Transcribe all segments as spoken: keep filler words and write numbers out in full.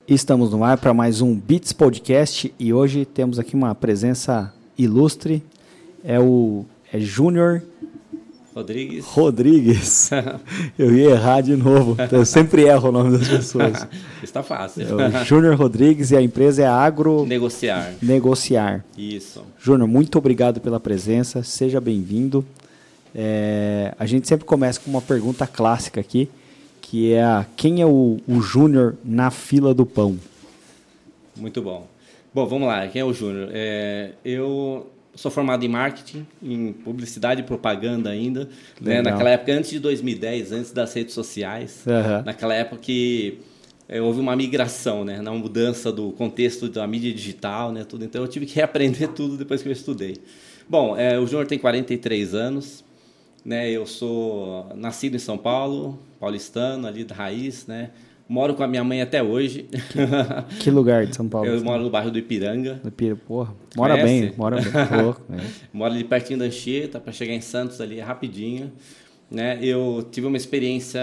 Estamos no ar para mais um Beats Podcast e hoje temos aqui uma presença ilustre, é o é Júnior Rodrigues. Rodrigues. Eu ia errar de novo, eu sempre erro o nome das pessoas. Está fácil. É o Júnior Rodrigues e a empresa é Agro... Negociar. Negociar. Isso. Júnior, muito obrigado pela presença, seja bem-vindo. É, a gente sempre começa com uma pergunta clássica aqui, que é a, quem é o, o Júnior na fila do pão? Muito bom. Bom, vamos lá. Quem é o Júnior? É, eu sou formado em marketing, em publicidade e propaganda ainda. Né? Naquela época, antes de dois mil e dez, antes das redes sociais. Uhum. Naquela época que é, houve uma migração, né? Na mudança do contexto da mídia digital, né? Tudo. Então, eu tive que reaprender tudo depois que eu estudei. Bom, é, o Júnior tem quarenta e três anos. Né, eu ssou nascido em São Paulo, paulistano, ali da raiz, né? Moro com a minha mãe até hoje. Que, que lugar de São Paulo? Eu moro no bairro do Ipiranga. Do Ipiranga, porra. Mora Conhece? bem, mora bem. Porra, é. Moro ali pertinho da Anchieta, para chegar em Santos ali é rapidinho. Né? Eu tive uma experiência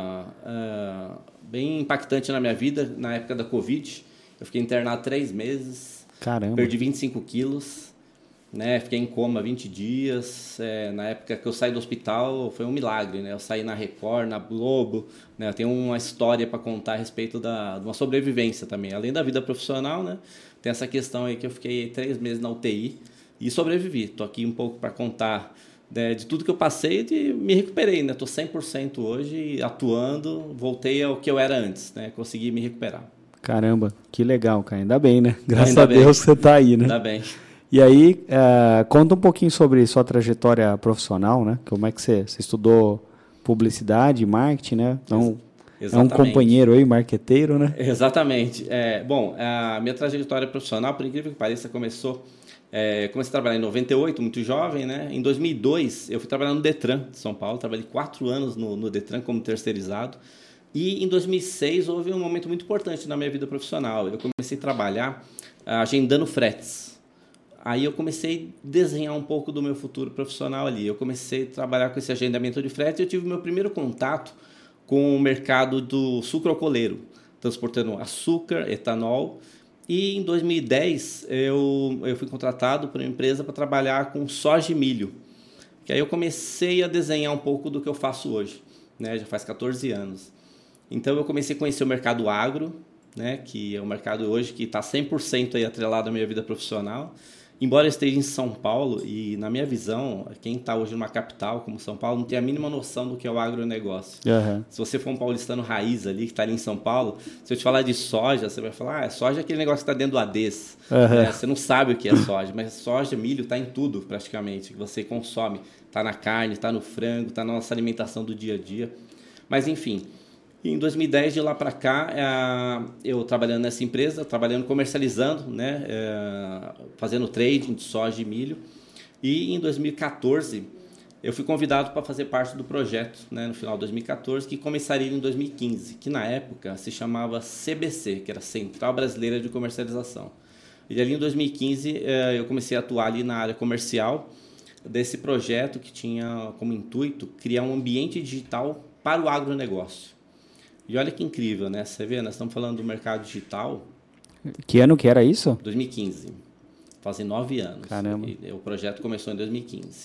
uh, bem impactante na minha vida, na época da Covid. Eu fiquei internado três meses. Caramba. Perdi vinte e cinco quilos. Né, fiquei em coma vinte dias, é, na época que eu saí do hospital foi um milagre, né? Eu saí na Record, na Globo, né? Eu tenho uma história para contar a respeito da, de uma sobrevivência também, além da vida profissional, né? Tem essa questão aí que eu fiquei três meses na U T I e sobrevivi. Estou aqui um pouco para contar, né, de tudo que eu passei e me recuperei, né? Estou cem por cento hoje atuando, voltei ao que eu era antes, né? Consegui me recuperar. Caramba, que legal, cara, ainda bem, né? Graças ainda a bem. Deus que você está aí, né? Ainda bem. E aí, uh, conta um pouquinho sobre sua trajetória profissional, né? Como é que você, você estudou publicidade, marketing, né? Então, é um companheiro aí, marqueteiro, né? Exatamente. É, bom, a minha trajetória profissional, por incrível que pareça, começou... É, comecei a trabalhar em noventa e oito, muito jovem, né? Em dois mil e dois, eu fui trabalhar no Detran de São Paulo. Trabalhei quatro anos no, no Detran como terceirizado. E em dois mil e seis, houve um momento muito importante na minha vida profissional. Eu comecei a trabalhar agendando fretes. Aí eu comecei a desenhar um pouco do meu futuro profissional ali. Eu comecei a trabalhar com esse agendamento de frete e eu tive meu primeiro contato com o mercado do sucroalcooleiro, transportando açúcar, etanol. E em dois mil e dez eu, eu fui contratado por uma empresa para trabalhar com soja e milho. Que aí eu comecei a desenhar um pouco do que eu faço hoje, né? Já faz quatorze anos. Então eu comecei a conhecer o mercado agro, né? Que é um mercado hoje que está cem por cento aí atrelado à minha vida profissional. Embora eu esteja em São Paulo, e na minha visão, quem está hoje numa capital como São Paulo não tem a mínima noção do que é o agronegócio. Uhum. Se você for um paulistano raiz ali, que está ali em São Paulo, se eu te falar de soja, você vai falar, ah, soja é aquele negócio que está dentro do A D E S. Uhum. Né? Você não sabe o que é soja, mas soja, milho, está em tudo praticamente, que você consome. Está na carne, está no frango, está na nossa alimentação do dia a dia. Mas enfim... Em dois mil e dez, de lá para cá, eu trabalhando nessa empresa, trabalhando comercializando, né, fazendo trading de soja e milho. E em dois mil e quatorze, eu fui convidado para fazer parte do projeto, né, no final de dois mil e quatorze, que começaria em dois mil e quinze, que na época se chamava C B C, que era Central Brasileira de Comercialização. E ali em dois mil e quinze, eu comecei a atuar ali na área comercial desse projeto que tinha como intuito criar um ambiente digital para o agronegócio. E olha que incrível, né? Você vê, nós estamos falando do mercado digital. Que ano que era isso? dois mil e quinze. Fazem nove anos. Caramba. E o projeto começou em dois mil e quinze.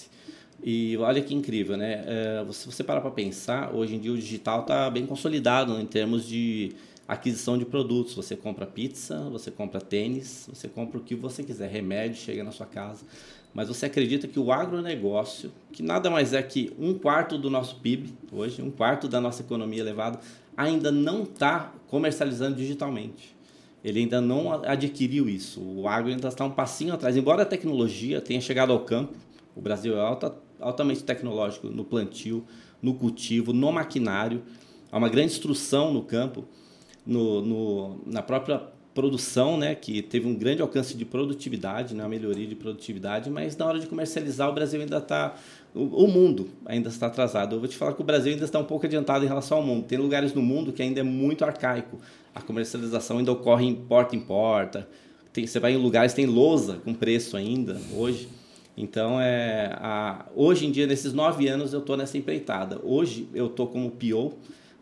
E olha que incrível, né? É, se você parar para pensar, hoje em dia o digital está bem consolidado, né, em termos de aquisição de produtos. Você compra pizza, você compra tênis, você compra o que você quiser, remédio, chega na sua casa. Mas você acredita que o agronegócio, que nada mais é que um quarto do nosso P I B, hoje, um quarto da nossa economia elevada, ainda não está comercializando digitalmente. Ele ainda não adquiriu isso. O agro ainda está um passinho atrás. Embora a tecnologia tenha chegado ao campo, o Brasil é alta, altamente tecnológico no plantio, no cultivo, no maquinário. Há uma grande instrução no campo, no, no, na própria produção, né, que teve um grande alcance de produtividade, né, uma melhoria de produtividade, mas na hora de comercializar o Brasil ainda está... O, o mundo ainda está atrasado. Eu vou te falar que o Brasil ainda está um pouco adiantado em relação ao mundo. Tem lugares no mundo que ainda é muito arcaico. A comercialização ainda ocorre em porta em porta. Tem, você vai em lugares que tem lousa com preço ainda, hoje. Então, é, a, hoje em dia, nesses nove anos, eu estou nessa empreitada. Hoje, eu estou como P O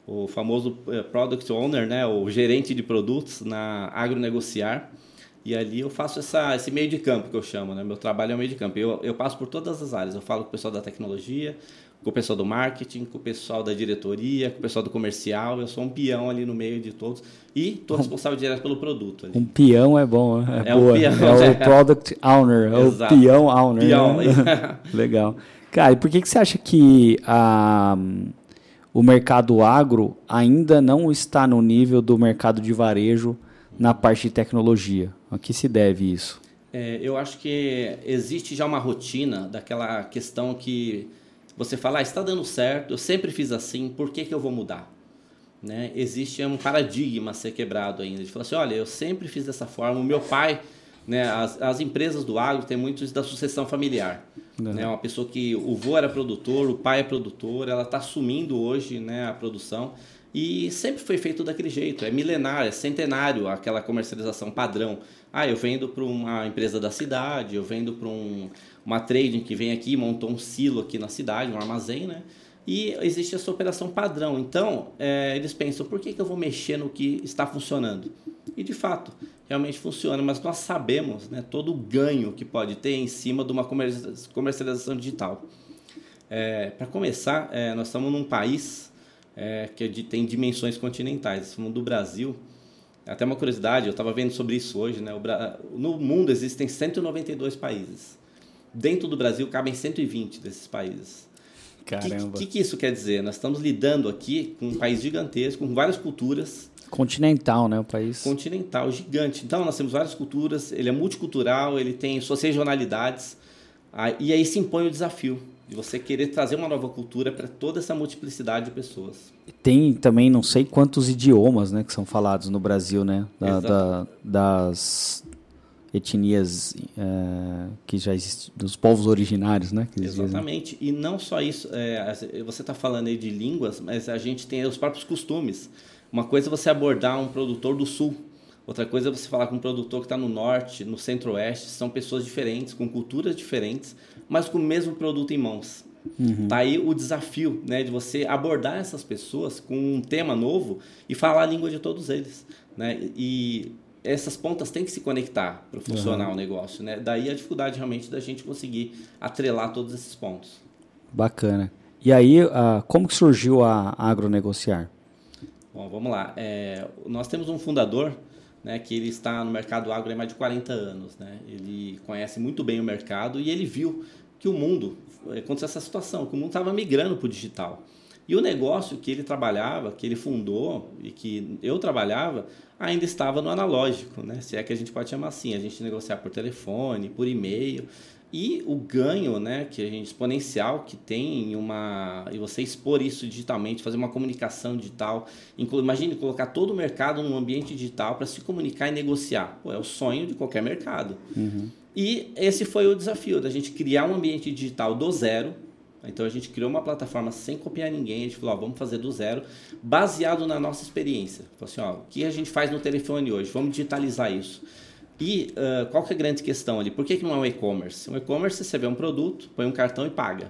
o famoso Product Owner, né, o gerente de produtos na Agronegociar. E ali eu faço essa, esse meio de campo que eu chamo, né? Meu trabalho é o meio de campo. Eu, eu passo por todas as áreas. Eu falo com o pessoal da tecnologia, com o pessoal do marketing, com o pessoal da diretoria, com o pessoal do comercial. Eu sou um peão ali no meio de todos. E estou responsável direto pelo produto. Ali. Um peão é bom, é, é boa. Um peão, é, é o Product Owner, é o peão owner. Peão. Né? Legal. Cara, e por que, que você acha que a, o mercado agro ainda não está no nível do mercado de varejo na parte de tecnologia? A que se deve isso? É, eu acho que existe já uma rotina daquela questão que você fala, ah, está dando certo, eu sempre fiz assim, por que, que eu vou mudar? Né? Existe um paradigma a ser quebrado ainda, de falar assim, olha, eu sempre fiz dessa forma, o meu pai, né, as, as empresas do agro têm muito da sucessão familiar. Uhum. Né? Uma pessoa que o avô era produtor, o pai é produtor, ela está assumindo hoje, né, a produção. E sempre foi feito daquele jeito, é milenar, é centenário aquela comercialização padrão. Ah, eu vendo para uma empresa da cidade, eu vendo para um, uma trading que vem aqui, montou um silo aqui na cidade, um armazém, né? E existe essa operação padrão. Então, é, eles pensam, por que, que eu vou mexer no que está funcionando? E, de fato, realmente funciona, mas nós sabemos, né, todo o ganho que pode ter em cima de uma comercialização digital. É, para começar, é, nós estamos num país... É, que tem dimensões continentais. Falando do Brasil, até uma curiosidade, eu estava vendo sobre isso hoje, né? O Bra... No mundo existem cento e noventa e dois países. Dentro do Brasil cabem cento e vinte desses países. Caramba. O que, que, que isso quer dizer? Nós estamos lidando aqui com um país gigantesco, com várias culturas. Continental, né? O país. Continental, gigante. Então, nós temos várias culturas, ele é multicultural, ele tem suas regionalidades. E aí se impõe o desafio de você querer trazer uma nova cultura para toda essa multiplicidade de pessoas. Tem também não sei quantos idiomas, né, que são falados no Brasil, né, da, da, das etnias é, que já existem, dos povos originários, né? Que Exatamente. Dizem. E não só isso, é, você está falando aí de línguas, mas a gente tem os próprios costumes. Uma coisa é você abordar um produtor do sul, outra coisa é você falar com um produtor que está no norte, no centro-oeste. São pessoas diferentes, com culturas diferentes, mas com o mesmo produto em mãos. Uhum. Tá aí o desafio, né, de você abordar essas pessoas com um tema novo e falar a língua de todos eles, né? E essas pontas têm que se conectar para funcionar uhum. o negócio, né? Daí a dificuldade realmente da gente conseguir atrelar todos esses pontos. Bacana. E aí, uh, como que surgiu a Agronegociar? Bom, vamos lá. É, nós temos um fundador, né, que ele está no mercado agro há mais de quarenta anos, né? Ele conhece muito bem o mercado e ele viu que o mundo, aconteceu essa situação, que o mundo estava migrando para o digital. E o negócio que ele trabalhava, que ele fundou e que eu trabalhava, ainda estava no analógico, né? Se é que a gente pode chamar assim, a gente negociar por telefone, por e-mail. E o ganho, né, que a gente, exponencial que tem em uma, e você expor isso digitalmente, fazer uma comunicação digital, inclu, imagine colocar todo o mercado num ambiente digital para se comunicar e negociar. Pô, é o sonho de qualquer mercado. Uhum. E esse foi o desafio, da gente criar um ambiente digital do zero. Então a gente criou uma plataforma sem copiar ninguém, a gente falou, ó, vamos fazer do zero, baseado na nossa experiência. Falou assim, ó, o que a gente faz no telefone hoje? Vamos digitalizar isso. E uh, qual que é a grande questão ali? Por que, que não é um e-commerce? Um e-commerce você vê um produto, põe um cartão e paga.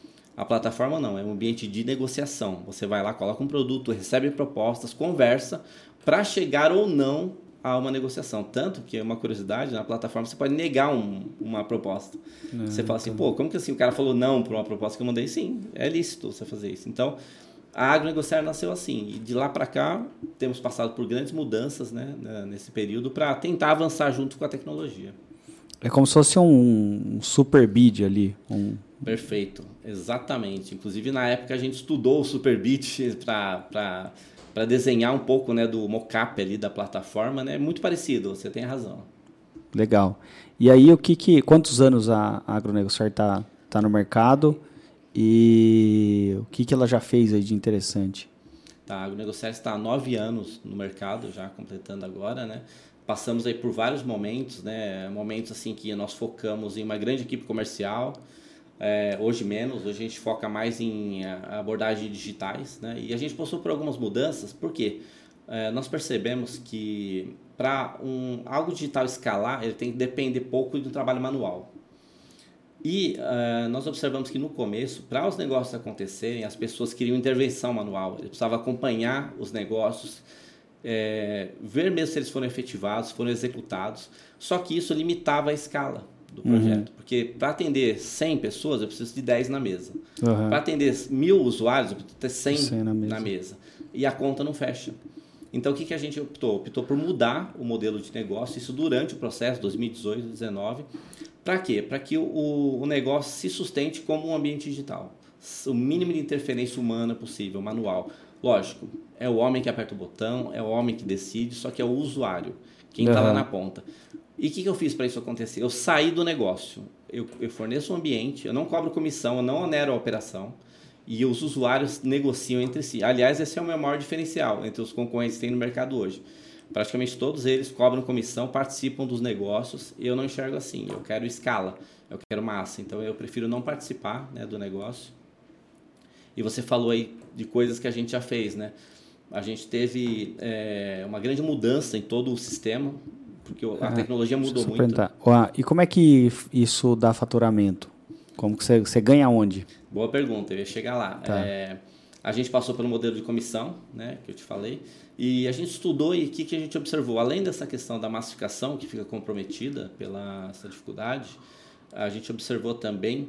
A plataforma não, é um ambiente de negociação. Você vai lá, coloca um produto, recebe propostas, conversa para chegar ou não a uma negociação. Tanto que, é uma curiosidade, na plataforma você pode negar um, uma proposta. Não, você fala assim, pô, como que assim o cara falou não para uma proposta que eu mandei? Sim, é lícito você fazer isso. Então, a Agronegociar nasceu assim, e de lá para cá temos passado por grandes mudanças, né, nesse período para tentar avançar junto com a tecnologia. É como se fosse um, um super bid ali. Um... Perfeito, exatamente. Inclusive na época a gente estudou o super bid para para desenhar um pouco, né, do mockup ali da plataforma, né, muito parecido, você tem razão. Legal. E aí o que que quantos anos a Agronegociar está tá no mercado? E o que, que ela já fez aí de interessante? Tá, a Agronegociar está há nove anos no mercado, já completando agora, né? Passamos aí por vários momentos, né? Momentos assim que nós focamos em uma grande equipe comercial, é, hoje menos, hoje a gente foca mais em abordagens digitais, né? E a gente passou por algumas mudanças, porque é, nós percebemos que para um, algo digital escalar, ele tem que depender pouco do trabalho manual. E uh, nós observamos que no começo, para os negócios acontecerem, as pessoas queriam intervenção manual. Eles precisavam acompanhar os negócios, é, ver mesmo se eles foram efetivados, foram executados. Só que isso limitava a escala do projeto. Uhum. Porque para atender cem pessoas, eu preciso de dez na mesa. Uhum. Para atender mil usuários, eu preciso ter cem, cem na, mesa. na mesa. E a conta não fecha. Então, o que, que a gente optou? Optou por mudar o modelo de negócio, isso durante o processo, dois mil e dezoito, dois mil e dezenove. Para quê? Para que o, o negócio se sustente como um ambiente digital. O mínimo de interferência humana possível, manual. Lógico, é o homem que aperta o botão, é o homem que decide, só que é o usuário, quem está uhum. lá na ponta. E o que, que eu fiz para isso acontecer? Eu saí do negócio, eu, eu forneço um ambiente, eu não cobro comissão, eu não onero a operação, e os usuários negociam entre si. Aliás, esse é o meu maior diferencial entre os concorrentes que tem no mercado hoje. Praticamente todos eles cobram comissão, participam dos negócios, e eu não enxergo assim. Eu quero escala, eu quero massa. Então, eu prefiro não participar, né, do negócio. E você falou aí de coisas que a gente já fez, né? A gente teve é, uma grande mudança em todo o sistema, porque a ah, tecnologia mudou muito. Ah, e como é que isso dá faturamento? Como que você, você ganha onde? Boa pergunta, eu ia chegar lá. Tá. É, a gente passou pelo modelo de comissão, né, que eu te falei, e a gente estudou e o que, que a gente observou? Além dessa questão da massificação, que fica comprometida pela essa dificuldade, a gente observou também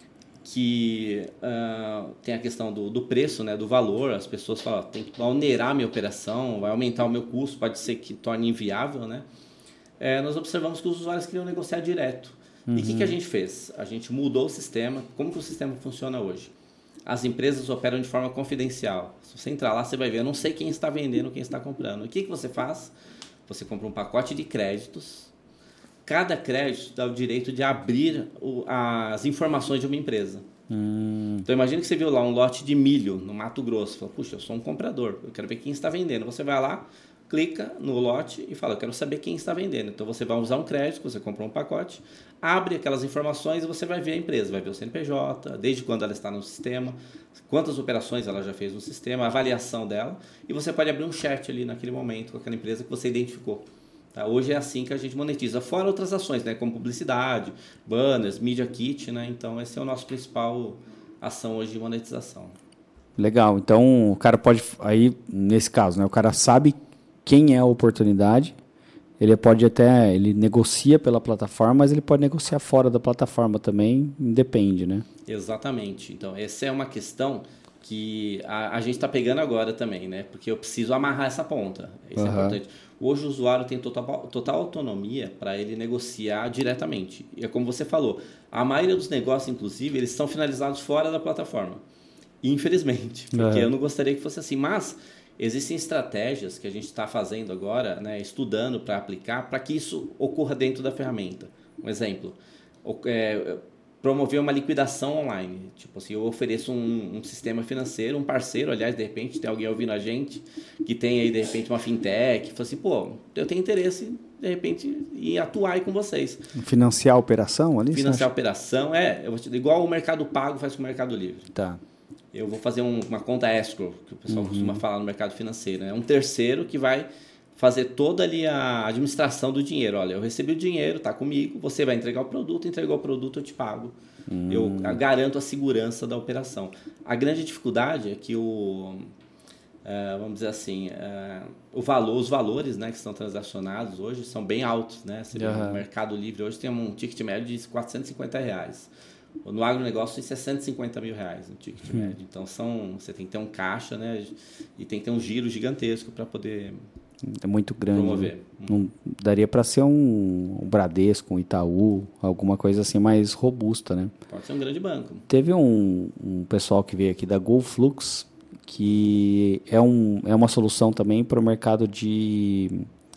que uh, tem a questão do, do preço, né, do valor. As pessoas falam, tem que onerar a minha operação, vai aumentar o meu custo, pode ser que torne inviável, né? É, nós observamos que os usuários queriam negociar direto. Uhum. E o que, que a gente fez? A gente mudou o sistema. Como que o sistema funciona hoje? As empresas operam de forma confidencial. Se você entrar lá, você vai ver, eu não sei quem está vendendo, quem está comprando. O que, que você faz? Você compra um pacote de créditos. Cada crédito dá o direito de abrir o, as informações de uma empresa. Hum. Então, imagina que você viu lá um lote de milho no Mato Grosso. Fala, puxa, eu sou um comprador, eu quero ver quem está vendendo. Você vai lá, clica no lote e fala, eu quero saber quem está vendendo. Então, você vai usar um crédito, você comprou um pacote, abre aquelas informações e você vai ver a empresa. Vai ver o C N P J, desde quando ela está no sistema, quantas operações ela já fez no sistema, a avaliação dela. E você pode abrir um chat ali naquele momento com aquela empresa que você identificou. Tá? Hoje é assim que a gente monetiza, fora outras ações, né? Como publicidade, banners, media kit, né? Então, esse é o nosso principal ação hoje de monetização. Legal. Então, o cara pode, aí, nesse caso, né? O cara sabe quem é a oportunidade, ele pode até, ele negocia pela plataforma, mas ele pode negociar fora da plataforma também, independe, né? Exatamente. Então, essa é uma questão que a, a gente está pegando agora também, né? Porque eu preciso amarrar essa ponta. Isso uhum. é importante. Hoje o usuário tem total, total autonomia para ele negociar diretamente. E é como você falou, a maioria dos negócios, inclusive, eles são finalizados fora da plataforma. Infelizmente, porque uhum. eu não gostaria que fosse assim. Mas existem estratégias que a gente está fazendo agora, né, estudando para aplicar, para que isso ocorra dentro da ferramenta. Um exemplo, é, promover uma liquidação online. Tipo assim, eu ofereço um, um sistema financeiro, um parceiro, aliás, de repente tem alguém ouvindo a gente que tem aí, de repente, uma fintech, fala assim, pô, eu tenho interesse, de repente, em atuar aí com vocês. Financiar a operação ali? Financiar a operação, é, eu vou te, igual o Mercado Pago faz com o Mercado Livre. Tá. Eu vou fazer um, uma conta escrow, que o pessoal uhum. costuma falar no mercado financeiro. É né? um terceiro que vai fazer toda ali a administração do dinheiro. Olha, eu recebi o dinheiro, está comigo, você vai entregar o produto, entregou o produto, eu te pago. Hum. Eu garanto a segurança da operação. A grande dificuldade é que o, uh, vamos dizer assim, uh, o valor, os valores né, que estão transacionados hoje são bem altos. Né? Você uhum. vê, o Mercado Livre hoje tem um ticket médio de quatrocentos e cinquenta reais. No agronegócio, isso é cento e cinquenta mil reais no ticket hum. médio. Então, são, você tem que ter um caixa né, e tem que ter um giro gigantesco para poder é muito grande. Promover. Não, daria para ser um, um Bradesco, um Itaú, alguma coisa assim mais robusta, né? Pode ser um grande banco. Teve um, um pessoal que veio aqui da GoFlux, que é, um, é uma solução também para o mercado de,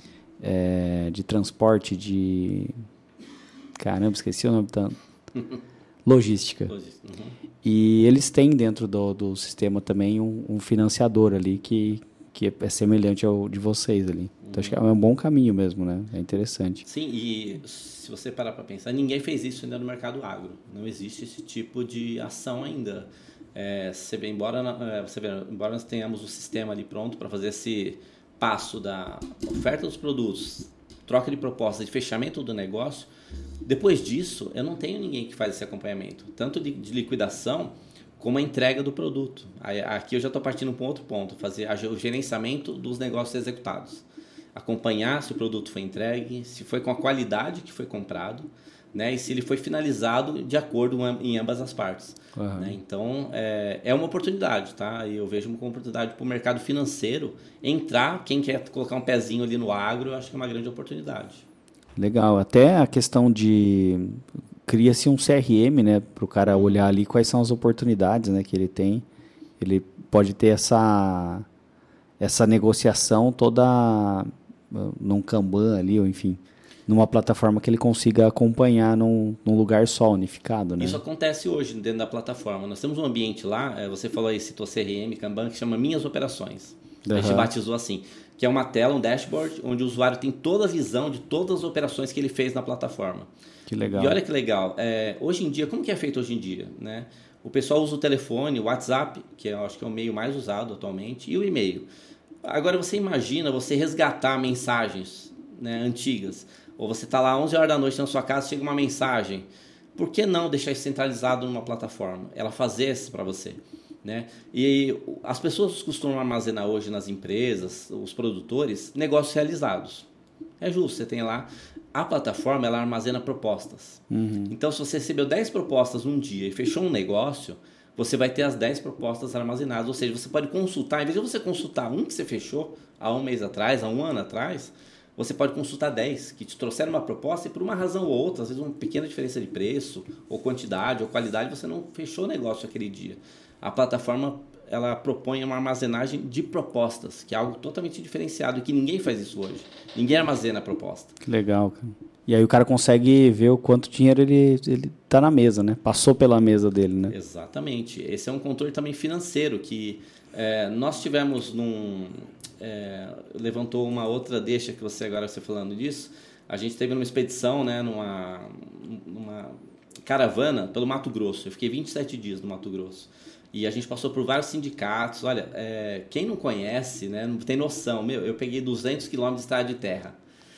é, de transporte de... Caramba, esqueci o nome tanto. Logística. Logística. Uhum. E eles têm dentro do, do sistema também um, um financiador ali que... que é semelhante ao de vocês ali. Então, acho que é um bom caminho mesmo, né? É interessante. Sim, e se você parar para pensar, ninguém fez isso ainda no mercado agro. Não existe esse tipo de ação ainda. É, você vê, embora, é, você vê, embora nós tenhamos o sistema ali pronto para fazer esse passo da oferta dos produtos, troca de proposta, de fechamento do negócio, depois disso, eu não tenho ninguém que faz esse acompanhamento, tanto de, de liquidação como a entrega do produto. Aí, aqui eu já estou partindo para um outro ponto, fazer o gerenciamento dos negócios executados. Acompanhar se o produto foi entregue, se foi com a qualidade que foi comprado, né, e se ele foi finalizado de acordo em ambas as partes. Uhum. Né? Então, é, é uma oportunidade, tá? E eu vejo uma oportunidade para o mercado financeiro entrar, quem quer colocar um pezinho ali no agro, eu acho que é uma grande oportunidade. Legal. Até a questão de... Cria-se um C R M, né, para o cara olhar ali quais são as oportunidades, né, que ele tem. Ele pode ter essa, essa negociação toda num Kanban ali, ou enfim, numa plataforma que ele consiga acompanhar num, num lugar só, unificado, né? Isso acontece hoje dentro da plataforma. Nós temos um ambiente lá, você falou aí, citou C R M, Kanban, que chama Minhas Operações. Uhum. A gente batizou assim, que é uma tela, um dashboard, onde o usuário tem toda a visão de todas as operações que ele fez na plataforma. Que legal. E olha que legal, é, hoje em dia, como que é feito hoje em dia? Né? O pessoal usa o telefone, o WhatsApp, que eu acho que é o meio mais usado atualmente, e o e-mail. Agora você imagina você resgatar mensagens, né, antigas, ou você está lá onze horas da noite na sua casa, chega uma mensagem. Por que não deixar isso centralizado numa plataforma? Ela fazer isso para você. Né? E as pessoas costumam armazenar hoje nas empresas, os produtores, negócios realizados. É justo, você tem lá... A plataforma, ela armazena propostas. Uhum. Então, se você recebeu dez propostas num dia e fechou um negócio, você vai ter as dez propostas armazenadas. Ou seja, você pode consultar, em vez de você consultar um que você fechou há um mês atrás, há um ano atrás, você pode consultar dez que te trouxeram uma proposta e por uma razão ou outra, às vezes uma pequena diferença de preço, ou quantidade, ou qualidade, você não fechou o negócio aquele dia. A plataforma, ela propõe uma armazenagem de propostas, que é algo totalmente diferenciado e que ninguém faz isso hoje. Ninguém armazena a proposta. Que legal, cara. E aí o cara consegue ver o quanto dinheiro ele, ele tá na mesa, né? Passou pela mesa dele, né? Exatamente. Esse é um controle também financeiro que é, nós tivemos num... É, levantou uma outra deixa que você agora você falando disso. A gente teve numa expedição, né, numa, numa caravana pelo Mato Grosso. Eu fiquei vinte e sete dias no Mato Grosso. E a gente passou por vários sindicatos. Olha, é, quem não conhece, né, não tem noção. Meu, eu peguei duzentos quilômetros de estrada de terra.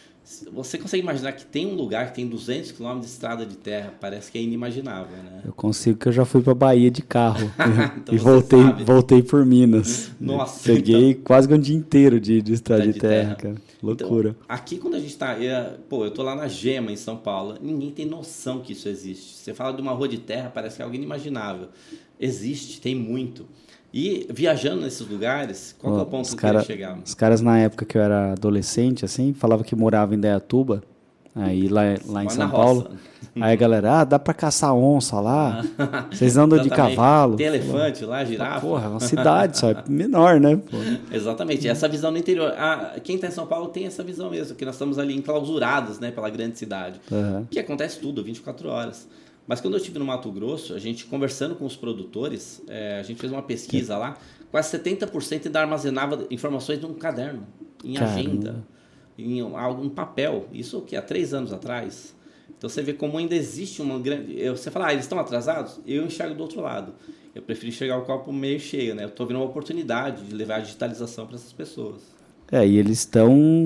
Você consegue imaginar que tem um lugar que tem duzentos quilômetros de estrada de terra? Parece que é inimaginável, né? Eu consigo, que eu já fui para Bahia de carro. Então e voltei, voltei por Minas. Nossa. Peguei então... quase um dia inteiro de, de estrada de, de terra, terra, cara. Loucura. Então, aqui quando a gente está... Pô, eu tô lá na Gema, em São Paulo. Ninguém tem noção que isso existe. Você fala de uma rua de terra, parece que é algo inimaginável. Existe, tem muito. E viajando nesses lugares, qual que é o ponto que cara, eu queria chegar? Os caras, na época que eu era adolescente, assim, falavam que morava em Dayatuba, aí lá, lá em São Paulo. Aí a galera, ah, dá pra caçar onça lá, vocês andam de cavalo. Tem elefante lá, girafa. Porra, é uma cidade só, é menor, né? Pô. Exatamente, essa visão no interior. Ah, quem está em São Paulo tem essa visão mesmo, que nós estamos ali enclausurados, né, pela grande cidade. Uhum. Que acontece tudo, vinte e quatro horas. Mas quando eu estive no Mato Grosso, a gente conversando com os produtores, é, a gente fez uma pesquisa lá, quase setenta por cento ainda armazenava informações num caderno, em Caramba. agenda, em algum papel. Isso que há três anos atrás. Então você vê como ainda existe uma grande... Você fala, ah, eles estão atrasados? Eu enxergo do outro lado. Eu prefiro enxergar o copo meio cheio, né? Eu estou vendo uma oportunidade de levar a digitalização para essas pessoas. É, e eles estão,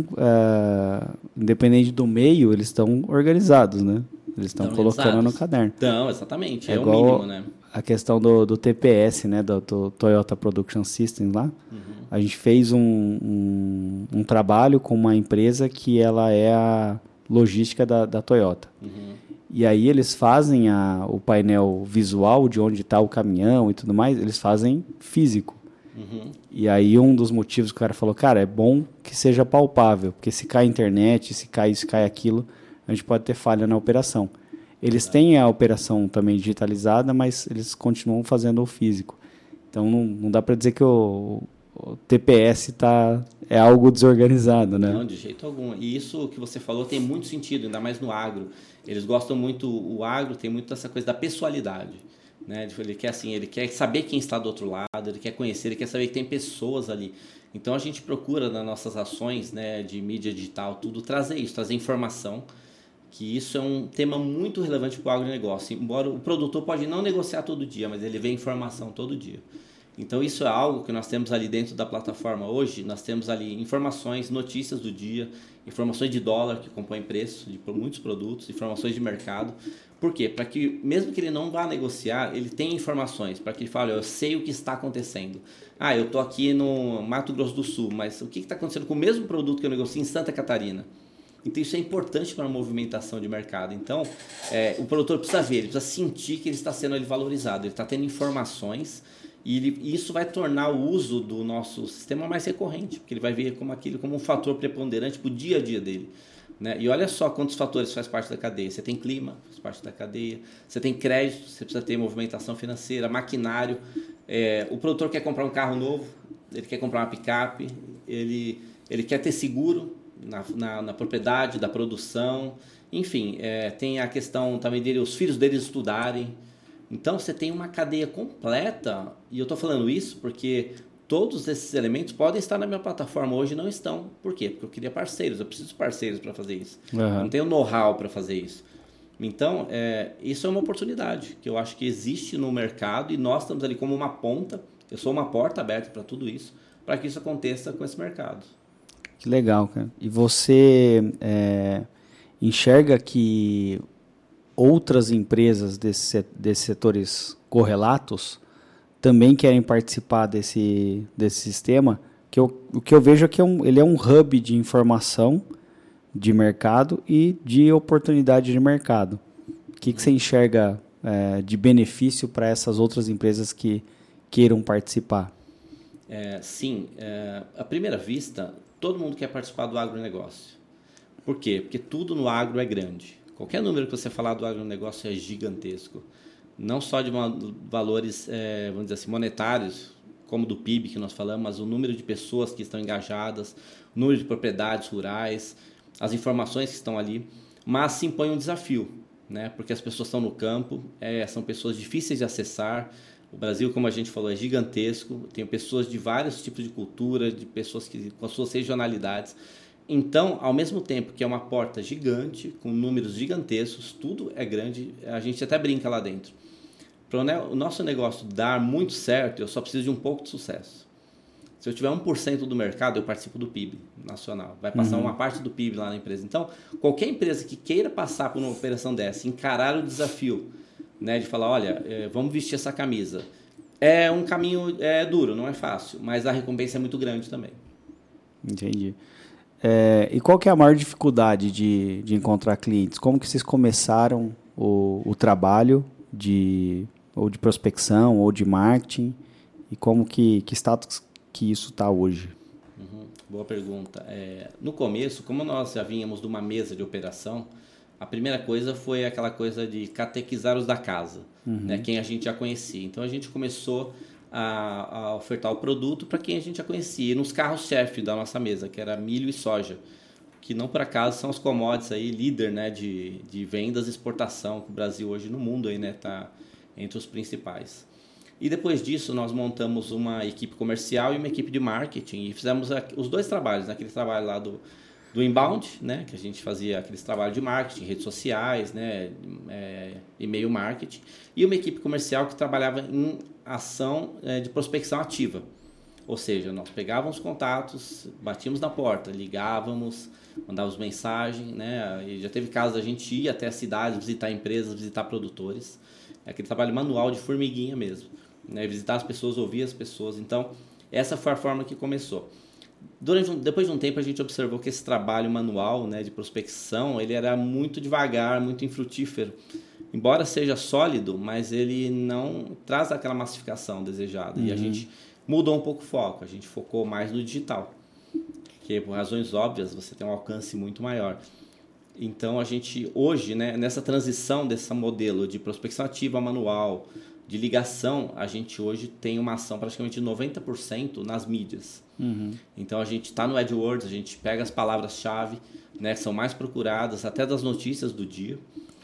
uh, independente do meio, eles estão organizados, né? Eles estão colocando no caderno. Então, exatamente. É, é o mínimo, né? A questão do, do T P S, né? Do, do Toyota Production System lá. Uhum. A gente fez um, um, um trabalho com uma empresa que ela é a logística da, da Toyota. Uhum. E aí eles fazem a, o painel visual de onde está o caminhão e tudo mais, eles fazem físico. Uhum. E aí um dos motivos que o cara falou, cara, é bom que seja palpável, porque se cai a internet, se cai isso, cai aquilo, a gente pode ter falha na operação. Eles têm a operação também digitalizada, mas eles continuam fazendo o físico. Então não, não dá para dizer que o, o T P S tá, é algo desorganizado, né? Não, de jeito algum. E isso que você falou tem muito sentido, ainda mais no agro. Eles gostam muito, o agro tem muito essa coisa da pessoalidade. Né? Ele quer assim, ele quer saber quem está do outro lado, ele quer conhecer, ele quer saber que tem pessoas ali. Então a gente procura nas nossas ações, né, de mídia digital, tudo trazer isso, trazer informação, que isso é um tema muito relevante para o agronegócio. Embora o produtor pode não negociar todo dia, mas ele vê informação todo dia. Então, isso é algo que nós temos ali dentro da plataforma hoje. Nós temos ali informações, notícias do dia, informações de dólar que compõem preço de muitos produtos, informações de mercado. Por quê? Para que, mesmo que ele não vá negociar, ele tenha informações, para que ele fale, eu sei o que está acontecendo. Ah, eu estou aqui no Mato Grosso do Sul, mas o que está acontecendo com o mesmo produto que eu negocio em Santa Catarina? Então, isso é importante para a movimentação de mercado. Então, é, o produtor precisa ver, ele precisa sentir que ele está sendo ali valorizado, ele está tendo informações. E ele, isso vai tornar o uso do nosso sistema mais recorrente, porque ele vai ver como aquilo como um fator preponderante para o dia a dia dele. Né? E olha só quantos fatores faz parte da cadeia. Você tem clima, faz parte da cadeia. Você tem crédito, você precisa ter movimentação financeira, maquinário. É, o produtor quer comprar um carro novo, ele quer comprar uma picape, ele, ele quer ter seguro na, na, na propriedade, da produção. Enfim, é, tem a questão também dele, os filhos dele estudarem. Então, você tem uma cadeia completa, e eu estou falando isso porque todos esses elementos podem estar na minha plataforma hoje e não estão. Por quê? Porque eu queria parceiros, eu preciso de parceiros para fazer isso. Uhum. Eu não tenho know-how para fazer isso. Então, é, isso é uma oportunidade que eu acho que existe no mercado e nós estamos ali como uma ponta, eu sou uma porta aberta para tudo isso, para que isso aconteça com esse mercado. Que legal, cara. E você é, enxerga que outras empresas desse, desses setores correlatos também querem participar desse, desse sistema? Que eu, o que eu vejo é que é um, ele é um hub de informação de mercado e de oportunidade de mercado. O que, que você enxerga é, de benefício para essas outras empresas que queiram participar? É, sim, é, à primeira vista, todo mundo quer participar do agronegócio. Por quê? Porque tudo no agro é grande. Qualquer número que você falar do agronegócio é gigantesco. Não só de valores, é, vamos dizer assim, monetários, como do P I B que nós falamos, mas o número de pessoas que estão engajadas, o número de propriedades rurais, as informações que estão ali. Mas se impõe um desafio, né? Porque as pessoas estão no campo, é, são pessoas difíceis de acessar. O Brasil, como a gente falou, é gigantesco. Tem pessoas de vários tipos de cultura, de pessoas que, com as suas regionalidades. Então, ao mesmo tempo que é uma porta gigante, com números gigantescos, tudo é grande, a gente até brinca lá dentro. Para o nosso negócio dar muito certo, eu só preciso de um pouco de sucesso. Se eu tiver um por cento do mercado, eu participo do P I B nacional. Vai passar uhum. uma parte do P I B lá na empresa. Então, qualquer empresa que queira passar por uma operação dessa, encarar o desafio, né, de falar, olha, vamos vestir essa camisa. É um caminho é duro, não é fácil, mas a recompensa é muito grande também. Entendi. É, e qual que é a maior dificuldade de, de encontrar clientes? Como que vocês começaram o, o trabalho de, ou de prospecção ou de marketing? E como que, que status que isso está hoje? Uhum, boa pergunta. É, no começo, como nós já vínhamos de uma mesa de operação, a primeira coisa foi aquela coisa de catequizar os da casa, uhum. né, quem a gente já conhecia. Então, a gente começou A, a ofertar o produto para quem a gente já conhecia. E nos carros-chefe da nossa mesa, que era milho e soja, que não por acaso são os commodities aí, líder, né, de, de vendas e exportação, que o Brasil hoje no mundo está, né, tá entre os principais. E depois disso, nós montamos uma equipe comercial e uma equipe de marketing e fizemos os dois trabalhos, né, aquele trabalho lá do, do inbound, né, que a gente fazia aqueles trabalhos de marketing, redes sociais, né, é, e-mail marketing, e uma equipe comercial que trabalhava em ação é, de prospecção ativa. Ou seja, nós pegávamos contatos, batíamos na porta, ligávamos, mandávamos mensagem, né, e já teve casos da gente ir até a cidade, visitar empresas, visitar produtores, é aquele trabalho manual de formiguinha mesmo, né, visitar as pessoas, ouvir as pessoas. Então, essa foi a forma que começou. Durante um, depois de um tempo a gente observou que esse trabalho manual, né, de prospecção, ele era muito devagar, muito infrutífero. Embora seja sólido, mas ele não traz aquela massificação desejada. Uhum. E a gente mudou um pouco o foco, a gente focou mais no digital. Porque por razões óbvias você tem um alcance muito maior. Então a gente hoje, né, nessa transição desse modelo de prospecção ativa manual, de ligação, a gente hoje tem uma ação praticamente de noventa por cento nas mídias. Uhum. Então a gente está no AdWords, a gente pega as palavras-chave, né, que são mais procuradas, até das notícias do dia,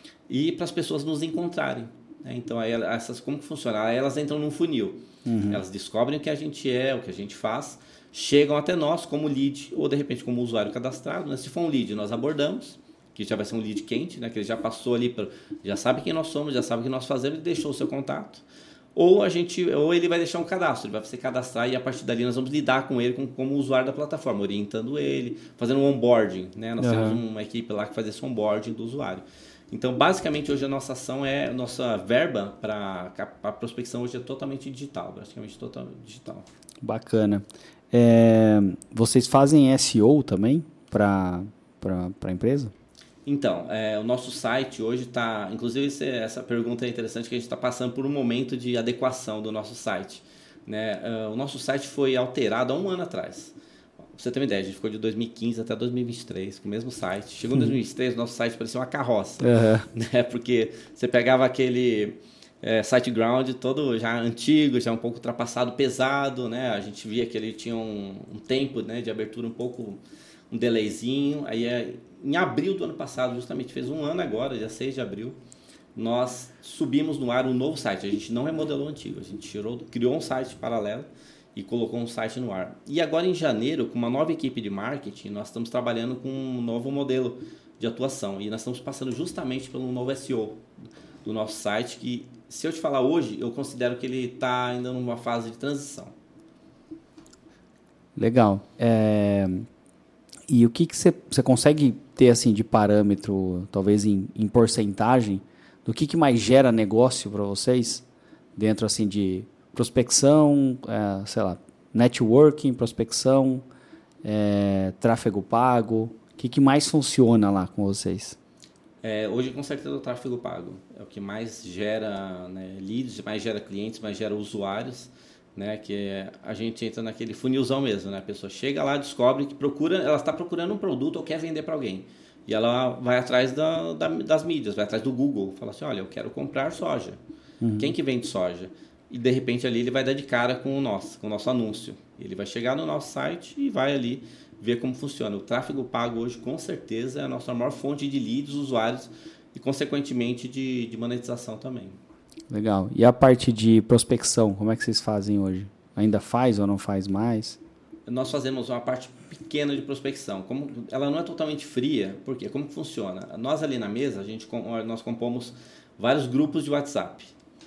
e para as pessoas nos encontrarem. Né? Então aí, essas, como que funciona? Aí elas entram num funil, uhum. elas descobrem o que a gente é, o que a gente faz, chegam até nós como lead, ou de repente como usuário cadastrado. Né? Se for um lead, nós abordamos, que já vai ser um lead quente, né? Que ele já passou ali, pra, já sabe quem nós somos, já sabe o que nós fazemos e deixou o seu contato. ou, a gente, ou ele vai deixar um cadastro, ele vai se cadastrar e a partir dali nós vamos lidar com ele como, como usuário da plataforma, orientando ele, fazendo um onboarding, né? Nós uhum. temos uma equipe lá que faz esse onboarding do usuário. Então, basicamente, hoje a nossa ação é, nossa verba para a prospecção hoje é totalmente digital, praticamente totalmente digital. Bacana. É, vocês fazem S E O também para a empresa? Então, é, o nosso site hoje está... Inclusive, esse, essa pergunta é interessante, que a gente está passando por um momento de adequação do nosso site. Né? Uh, o nosso site foi alterado há um ano atrás. Pra você ter uma ideia, a gente ficou de dois mil e quinze até dois mil e vinte e três com o mesmo site. Chegou em dois mil e vinte e três, o nosso site parecia uma carroça. Uhum. Né? Porque você pegava aquele é, SiteGround todo já antigo, já um pouco ultrapassado, pesado. Né? A gente via que ele tinha um, um tempo, né, de abertura um pouco... um delayzinho. Aí, é, em abril do ano passado, justamente fez um ano agora, dia seis de abril, nós subimos no ar um novo site. A gente não remodelou o antigo, a gente tirou, criou um site paralelo e colocou um site no ar. E agora em janeiro, com uma nova equipe de marketing, nós estamos trabalhando com um novo modelo de atuação e nós estamos passando justamente pelo novo S E O do nosso site, que, se eu te falar hoje, eu considero que ele está ainda numa fase de transição. Legal. É... E o que que você, você consegue ter assim de parâmetro, talvez em, em porcentagem, do que, que mais gera negócio para vocês dentro assim de prospecção, é, sei lá, networking, prospecção, é, tráfego pago, o que, que mais funciona lá com vocês? É, hoje, com certeza, o tráfego pago é o que mais gera, né, leads, mais gera clientes, mais gera usuários. Né, que a gente entra naquele funilzão mesmo, né? A pessoa chega lá, descobre que procura, ela está procurando um produto ou quer vender para alguém. E ela vai atrás da, da, das mídias, vai atrás do Google, fala assim, olha, eu quero comprar soja. Uhum. Quem que vende soja? E de repente ali ele vai dar de cara com o nosso, com o nosso anúncio. Ele vai chegar no nosso site e vai ali ver como funciona. O tráfego pago hoje, com certeza, é a nossa maior fonte de leads, usuários e, consequentemente, de, de monetização também. Legal. E a parte de prospecção, como é que vocês fazem hoje? Ainda faz ou não faz mais? Nós fazemos uma parte pequena de prospecção. Como ela não é totalmente fria, porque como que funciona? Nós ali na mesa, a gente, nós compomos vários grupos de WhatsApp.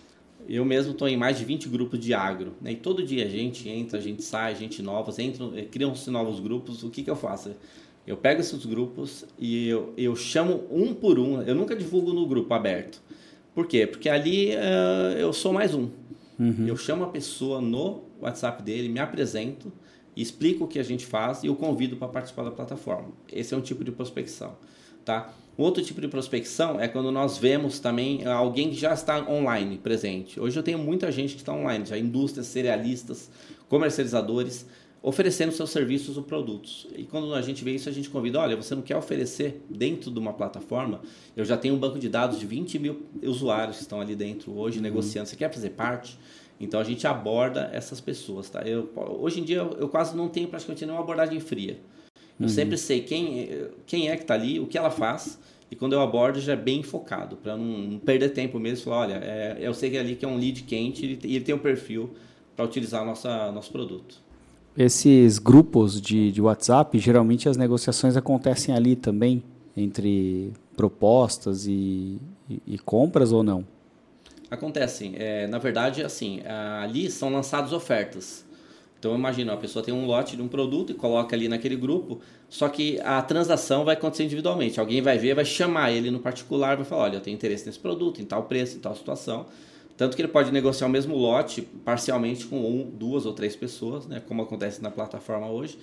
Eu mesmo estou em mais de vinte grupos de agro. Né? E todo dia a gente entra, a gente sai, gente nova, entram, criam-se novos grupos. O que, que eu faço? Eu pego esses grupos e eu, eu chamo um por um. Eu nunca divulgo no grupo aberto. Por quê? Porque ali uh, eu sou mais um. Uhum. Eu chamo a pessoa no WhatsApp dele, me apresento, explico o que a gente faz e o convido para participar da plataforma. Esse é um tipo de prospecção. Tá? Outro tipo de prospecção é quando nós vemos também alguém que já está online, presente. Hoje eu tenho muita gente que está online, já indústrias, cerealistas, comercializadores, oferecendo seus serviços ou produtos. E quando a gente vê isso, a gente convida, olha, você não quer oferecer dentro de uma plataforma? Eu já tenho um banco de dados de vinte mil usuários que estão ali dentro hoje, uhum. negociando. Você quer fazer parte? Então, a gente aborda essas pessoas. Tá? Eu, hoje em dia, eu, eu quase não tenho praticamente nenhuma abordagem fria. Eu uhum. sempre sei quem, quem é que está ali, o que ela faz, e quando eu abordo, já é bem focado, para não, não perder tempo mesmo. Falar, olha, é, eu sei que ali que é um lead quente e ele, ele tem um perfil para utilizar nossa, nosso produto. Esses grupos de, de WhatsApp, geralmente as negociações acontecem ali também, entre propostas e, e, e compras ou não? Acontecem. É, na verdade, assim, ali são lançadas ofertas. Então, imagina, a pessoa tem um lote de um produto e coloca ali naquele grupo, só que a transação vai acontecer individualmente. Alguém vai ver, vai chamar ele no particular, vai falar, olha, eu tenho interesse nesse produto, em tal preço, em tal situação. Tanto que ele pode negociar o mesmo lote parcialmente com um, duas ou três pessoas, né, como acontece na plataforma hoje.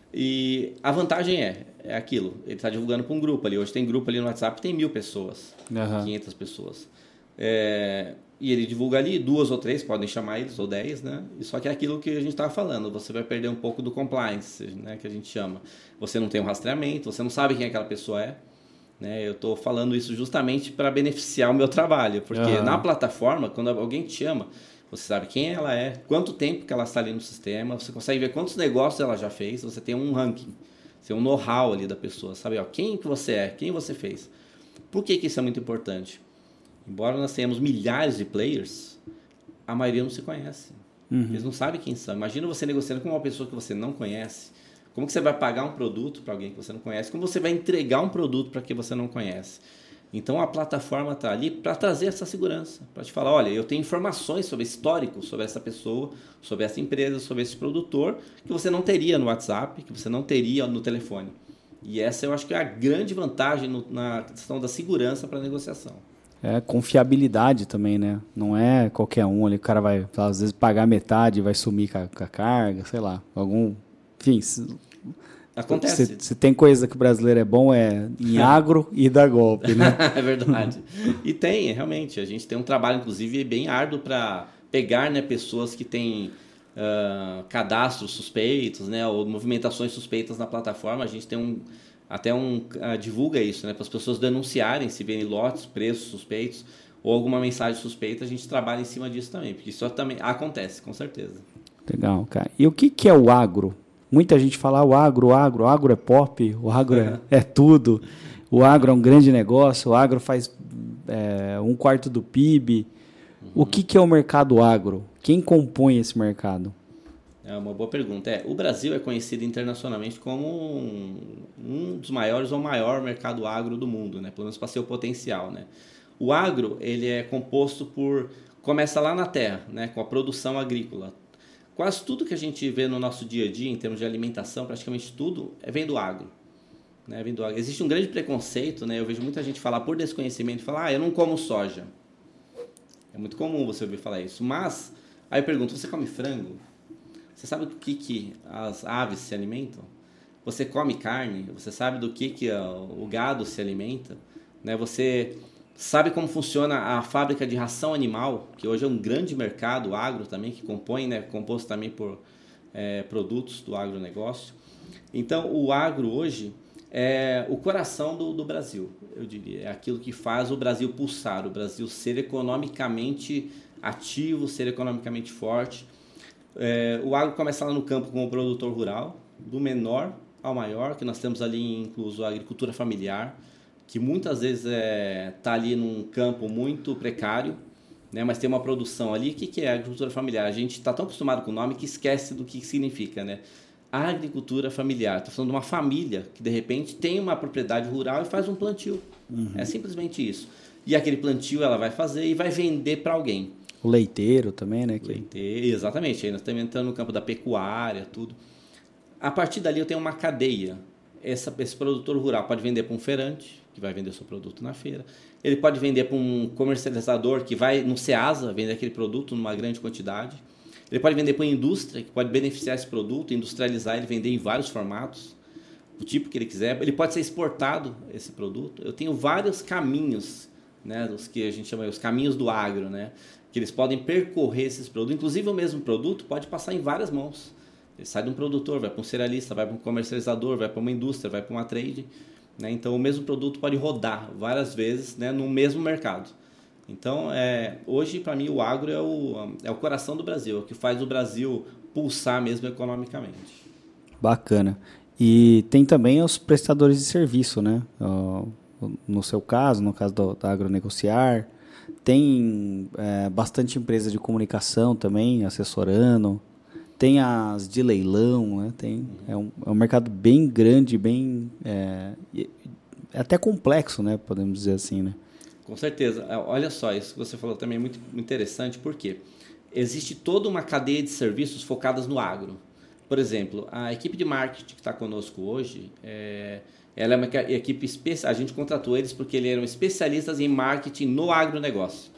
E a vantagem é, é aquilo, ele está divulgando para um grupo ali. Hoje tem grupo ali no WhatsApp, tem mil pessoas, uhum. quinhentas pessoas. É, e ele divulga ali, duas ou três, podem chamar eles, ou dez, né? E só que é aquilo que a gente estava falando, você vai perder um pouco do compliance, né, que a gente chama. Você não tem um rastreamento, você não sabe quem aquela pessoa é. Né? Eu estou falando isso justamente para beneficiar o meu trabalho, porque uhum. na plataforma, quando alguém te chama, você sabe quem ela é, quanto tempo que ela está ali no sistema, você consegue ver quantos negócios ela já fez, você tem um ranking, você tem um know-how ali da pessoa, sabe? Ó, quem que você é, quem você fez. Por que que isso é muito importante? Embora nós tenhamos milhares de players, a maioria não se conhece. Uhum. Eles não sabem quem são. Imagina você negociando com uma pessoa que você não conhece. Como que você vai pagar um produto para alguém que você não conhece? Como você vai entregar um produto para quem você não conhece? Então, a plataforma está ali para trazer essa segurança, para te falar, olha, eu tenho informações sobre histórico, sobre essa pessoa, sobre essa empresa, sobre esse produtor, que você não teria no WhatsApp, que você não teria no telefone. E essa eu acho que é a grande vantagem no, na questão da segurança para a negociação. É, confiabilidade também, né? Não é qualquer um ali, o cara vai, às vezes, pagar metade, vai sumir com a, com a carga, sei lá, algum... Enfim... Acontece. Se, se tem coisa que o brasileiro é bom é em agro e dar golpe, né? É verdade. E tem, realmente. A gente tem um trabalho, inclusive, bem árduo para pegar, né, pessoas que têm uh, cadastros suspeitos, né, ou movimentações suspeitas na plataforma. A gente tem um, até um... Uh, divulga isso, né, para as pessoas denunciarem se verem lotes, preços suspeitos ou alguma mensagem suspeita. A gente trabalha em cima disso também, porque isso também acontece, com certeza. Legal, cara. E o que, que é o agro? Muita gente fala, ah, o agro, o agro, o agro é pop, o agro é, é tudo, o agro é um grande negócio, o agro faz é, um quarto do P I B. Uhum. O que, que é o mercado agro? Quem compõe esse mercado? É uma boa pergunta. É, o Brasil é conhecido internacionalmente como um, um dos maiores ou maior mercado agro do mundo, né? Pelo menos para ser o potencial. Né? O agro ele é composto por... Começa lá na terra, né? Com a produção agrícola. Quase tudo que a gente vê no nosso dia a dia, em termos de alimentação, praticamente tudo, é, vem do agro. Né? Vem do agro. Existe um grande preconceito, né? Eu vejo muita gente falar por desconhecimento, falar, ah, eu não como soja. É muito comum você ouvir falar isso. Mas, aí eu pergunto, você come frango? Você sabe do que, que as aves se alimentam? Você come carne? Você sabe do que, que o gado se alimenta? Né? Você... Sabe como funciona a fábrica de ração animal, que hoje é um grande mercado agro também, que compõe, né, composto também por é, produtos do agronegócio. Então, o agro hoje é o coração do, do Brasil, eu diria. É aquilo que faz o Brasil pulsar, o Brasil ser economicamente ativo, ser economicamente forte. É, o agro começa lá no campo com o produtor rural, do menor ao maior, que nós temos ali incluso a agricultura familiar, que muitas vezes está é, tá ali num campo muito precário, né, mas tem uma produção ali. O que, que é a agricultura familiar? A gente está tão acostumado com o nome que esquece do que significa. Né? A agricultura familiar, estou falando de uma família que, de repente, tem uma propriedade rural e faz um plantio. Uhum. É simplesmente isso. E aquele plantio ela vai fazer e vai vender para alguém. O leiteiro também, né? Leiteiro, exatamente. Aí nós estamos entrando no campo da pecuária, tudo. A partir dali eu tenho uma cadeia. Essa, esse produtor rural pode vender para um feirante, que vai vender o seu produto na feira. Ele pode vender para um comercializador que vai no Ceasa vender aquele produto numa grande quantidade. Ele pode vender para uma indústria que pode beneficiar esse produto, industrializar ele, vender em vários formatos, o tipo que ele quiser. Ele pode ser exportado, esse produto. Eu tenho vários caminhos, né, os que a gente chama os caminhos do agro, né, que eles podem percorrer esses produtos. Inclusive, o mesmo produto pode passar em várias mãos. Ele sai de um produtor, vai para um cerealista, vai para um comercializador, vai para uma indústria, vai para uma trade. Né? Então, o mesmo produto pode rodar várias vezes, né, no mesmo mercado. Então, é, hoje, para mim, o agro é o, é o coração do Brasil, é o que faz o Brasil pulsar mesmo economicamente. Bacana. E tem também os prestadores de serviço, né? No seu caso, no caso do, da Agronegociar, tem é, bastante empresa de comunicação também, assessorando. Tem as de leilão, né? Tem, é, um, é um mercado bem grande, bem é, é até complexo, né? Podemos dizer assim, né? Com certeza. Olha só, isso que você falou também é muito interessante, porque existe toda uma cadeia de serviços focadas no agro. Por exemplo, a equipe de marketing que está conosco hoje, é, ela é uma equipe especial. A gente contratou eles porque eles eram especialistas em marketing no agronegócio.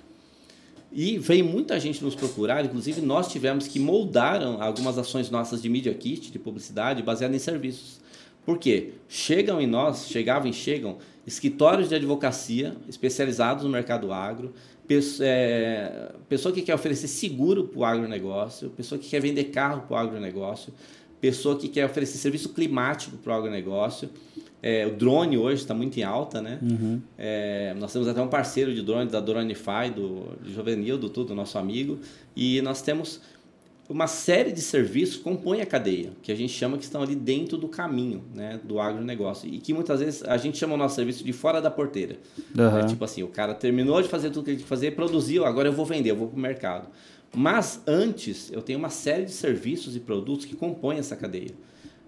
E veio muita gente nos procurar, inclusive nós tivemos que moldar algumas ações nossas de Media Kit, de publicidade, baseadas em serviços. Por quê? Chegam em nós, chegavam e chegam, escritórios de advocacia especializados no mercado agro, pessoa, é, pessoa que quer oferecer seguro para o agronegócio, pessoa que quer vender carro para o agronegócio, pessoa que quer oferecer serviço climático para o agronegócio. É, o drone hoje está muito em alta, né? Uhum. É, nós temos até um parceiro de drone, da Dronify, do de Jovenildo, tudo, nosso amigo. E nós temos uma série de serviços que compõem a cadeia, que a gente chama que estão ali dentro do caminho, né, do agronegócio. E que muitas vezes a gente chama o nosso serviço de fora da porteira. Uhum. É, tipo assim, o cara terminou de fazer tudo que ele tinha que fazer, produziu, agora eu vou vender, eu vou para o mercado. Mas antes, eu tenho uma série de serviços e produtos que compõem essa cadeia.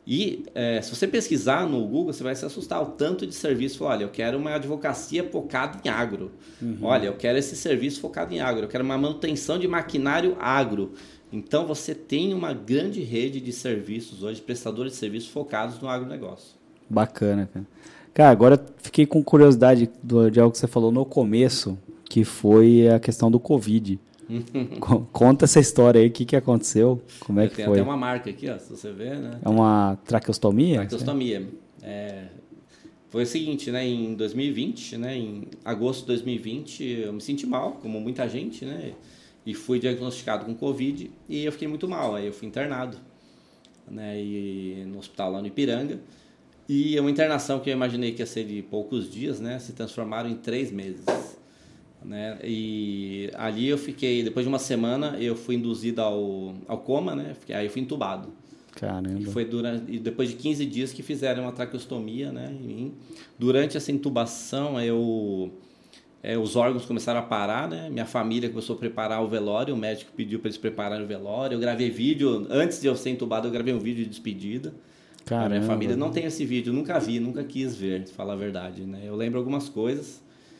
E é, se você pesquisar no Google, você vai se assustar o tanto de serviço. Olha, eu quero uma advocacia focada em agro. Uhum. Olha, eu quero esse serviço focado em agro. Eu quero uma manutenção de maquinário agro. Então, você tem uma grande rede de serviços hoje, prestadores de serviços focados no agronegócio. Bacana, cara. Cara, agora fiquei com curiosidade do, de algo que você falou no começo, que foi a questão do Covid. Conta essa história aí, o que, que aconteceu, como é que tem foi? Tem até uma marca aqui, ó, se você ver, né? É uma traqueostomia? Traqueostomia. É, foi o seguinte, né, em dois mil e vinte, né, em agosto de dois mil e vinte, eu me senti mal, como muita gente, né, e fui diagnosticado com Covid e eu fiquei muito mal, aí eu fui internado, né, e no hospital lá no Ipiranga, e uma internação que eu imaginei que ia ser de poucos dias, né, se transformaram em três meses. Né? E ali eu fiquei, depois de uma semana, eu fui induzido ao, ao coma, né? Aí eu fui entubado. Caramba. E foi durante, e depois de quinze dias que fizeram uma traqueostomia, né, em mim. Durante essa intubação, eu, é, os órgãos começaram a parar, né? Minha família começou a preparar o velório, o médico pediu para eles prepararem o velório. Eu gravei vídeo, antes de eu ser entubado, eu gravei um vídeo de despedida. Caramba. A minha família não tem esse vídeo, nunca vi, nunca quis ver, pra falar a verdade, né? Eu lembro algumas coisas.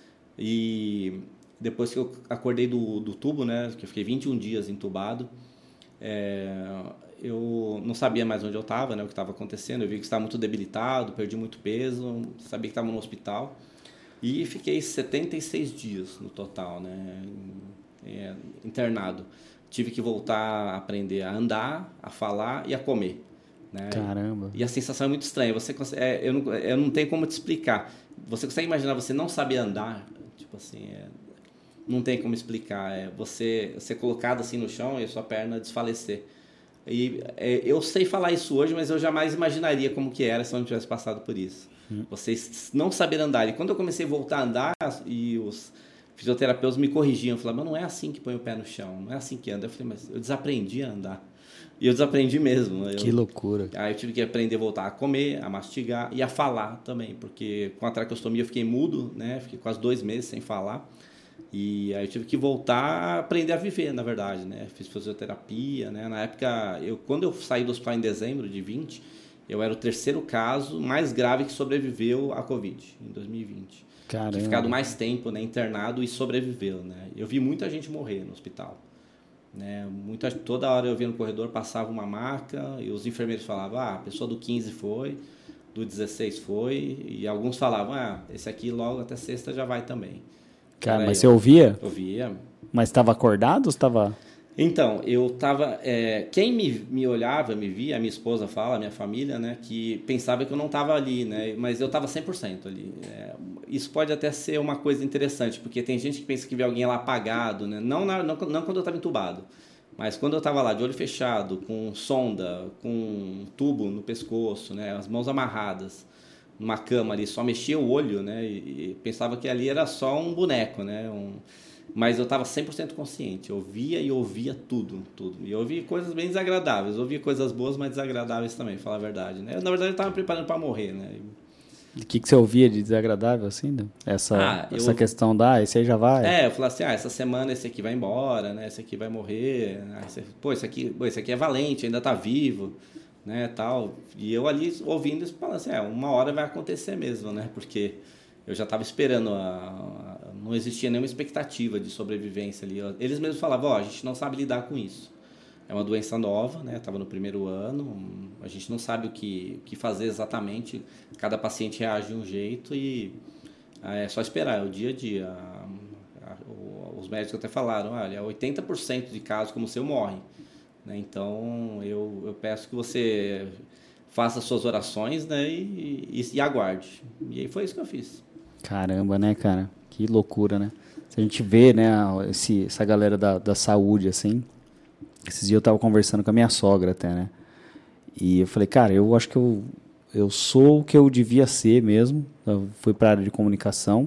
E depois que eu acordei do, do tubo, né, que eu fiquei vinte e um dias entubado, é, eu não sabia mais onde eu estava, né, o que estava acontecendo. Eu vi que estava muito debilitado, perdi muito peso, sabia que estava no hospital. E fiquei setenta e seis dias no total, né, é, internado. Tive que voltar a aprender a andar, a falar e a comer. Né? Caramba. E a sensação é muito estranha. Você consegue, é, eu, não, eu não tenho como te explicar. Você consegue imaginar você não saber andar? Tipo assim, é, não tem como explicar. É você ser colocado assim no chão e a sua perna desfalecer. E é, eu sei falar isso hoje, mas eu jamais imaginaria como que era se eu não tivesse passado por isso. Hum. Você não saber andar. E quando eu comecei a voltar a andar e os fisioterapeutas me corrigiam, falavam, mas não é assim que põe o pé no chão, não é assim que anda. Eu falei, mas eu desaprendi a andar. E eu desaprendi mesmo. Que eu, loucura. Aí eu tive que aprender a voltar a comer, a mastigar e a falar também, porque com a traqueostomia eu fiquei mudo, né? Fiquei quase dois meses sem falar. E aí eu tive que voltar a aprender a viver, na verdade, né? Fiz fisioterapia, né? Na época, eu, quando eu saí do hospital em dezembro de vinte, eu era o terceiro caso mais grave que sobreviveu à Covid, em dois mil e vinte. Caramba. Tinha ficado mais tempo, né, internado e sobreviveu, né? Eu vi muita gente morrer no hospital. Né, muita, toda hora eu via no corredor, passava uma maca e os enfermeiros falavam, ah, a pessoa do quinze foi, do dezesseis foi, e alguns falavam, ah, esse aqui logo até sexta já vai também. Cara, Era mas eu. você ouvia? Ouvia. Mas estava acordado ou estava... Então, eu estava... É, quem me, me olhava, me via, a minha esposa fala, a minha família, né, que pensava que eu não estava ali, né, mas eu estava cem por cento ali. É, isso pode até ser uma coisa interessante, porque tem gente que pensa que vê alguém lá apagado, né, não, na, não, não quando eu estava entubado, mas quando eu estava lá de olho fechado, com sonda, com um tubo no pescoço, né, as mãos amarradas, numa cama ali, só mexia o olho, né, e, e pensava que ali era só um boneco, né, um... Mas eu estava cem por cento consciente, eu via e ouvia tudo, tudo. E eu ouvia coisas bem desagradáveis, eu ouvia coisas boas, mas desagradáveis também, falar a verdade, né? Eu, na verdade, eu estava me preparando para morrer, né? O que, que você ouvia de desagradável, assim, né? Essa, ah, essa eu... questão da, ah, esse aí já vai? É, eu falava assim, ah, essa semana esse aqui vai embora, né? Esse aqui vai morrer, né? esse... pô, esse aqui, pô, esse aqui é valente, ainda está vivo, né, tal. E eu ali ouvindo isso, falando assim, é, uma hora vai acontecer mesmo, né? Porque... eu já estava esperando, a, a, não existia nenhuma expectativa de sobrevivência ali. Eles mesmos falavam, ó, oh, a gente não sabe lidar com isso. É uma doença nova, né? Estava no primeiro ano, a gente não sabe o que, o que fazer exatamente. Cada paciente reage de um jeito e é só esperar, é o dia a dia. A, a, o, os médicos até falaram, olha, oitenta por cento de casos como o seu morrem. Né? Então, eu, eu peço que você faça suas orações, né? e, e, e aguarde. E aí foi isso que eu fiz. Caramba, né, cara? Que loucura, né? Se a gente vê, né, esse, essa galera da, da saúde, assim... Esses dias eu tava conversando com a minha sogra até, né? E eu falei, cara, eu acho que eu, eu sou o que eu devia ser mesmo. Eu fui pra área de comunicação.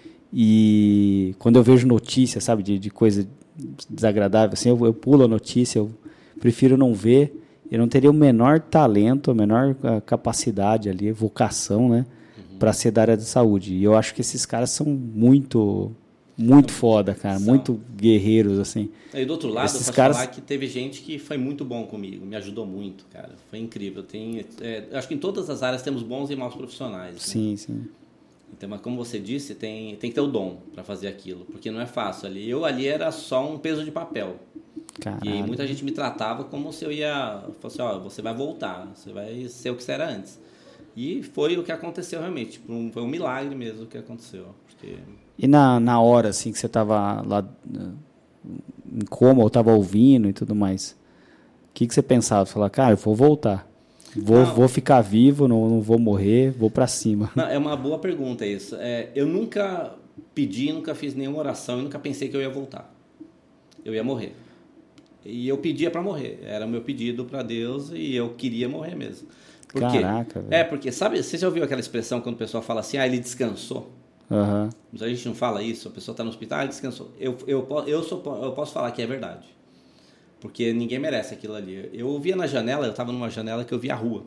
E quando eu vejo notícia, sabe, de, de coisa desagradável, assim, eu, eu pulo a notícia, eu prefiro não ver. Eu não teria o menor talento, a menor capacidade ali, vocação, né? Para ser da área da saúde. E eu acho que esses caras são muito muito foda, cara, São. muito guerreiros, assim. E do outro lado, Esses eu posso caras... falar que teve gente que foi muito bom comigo, me ajudou muito, cara. Foi incrível. Tem, é, acho que em todas as áreas temos bons e maus profissionais. Sim, né? sim. Então, mas como você disse, tem, tem que ter o dom para fazer aquilo, porque não é fácil ali. Eu ali era só um peso de papel. Caralho. E muita gente me tratava como se eu ia... Fosse, ó, você vai voltar, você vai ser o que você era antes. E foi o que aconteceu realmente. Tipo, um, foi um milagre mesmo o que aconteceu. Porque... E na, na hora, assim, que você tava lá em coma, ou tava ouvindo e tudo mais, o que, que você pensava? Você falava, cara, eu vou voltar. Vou, vou ficar vivo, não, não vou morrer, vou pra cima. Não, é uma boa pergunta isso. É, eu nunca pedi, nunca fiz nenhuma oração e nunca pensei que eu ia voltar. Eu ia morrer. E eu pedia para morrer. Era o meu pedido para Deus e eu queria morrer mesmo. Por Caraca, quê? velho. É, porque, sabe, você já ouviu aquela expressão quando o pessoal fala assim, ah, ele descansou? Uhum. Mas a gente não fala isso, a pessoa está no hospital, ah, ele descansou. Eu, eu, eu, sou, eu posso falar que é verdade. Porque ninguém merece aquilo ali. Eu via na janela, eu estava numa janela que eu via a rua.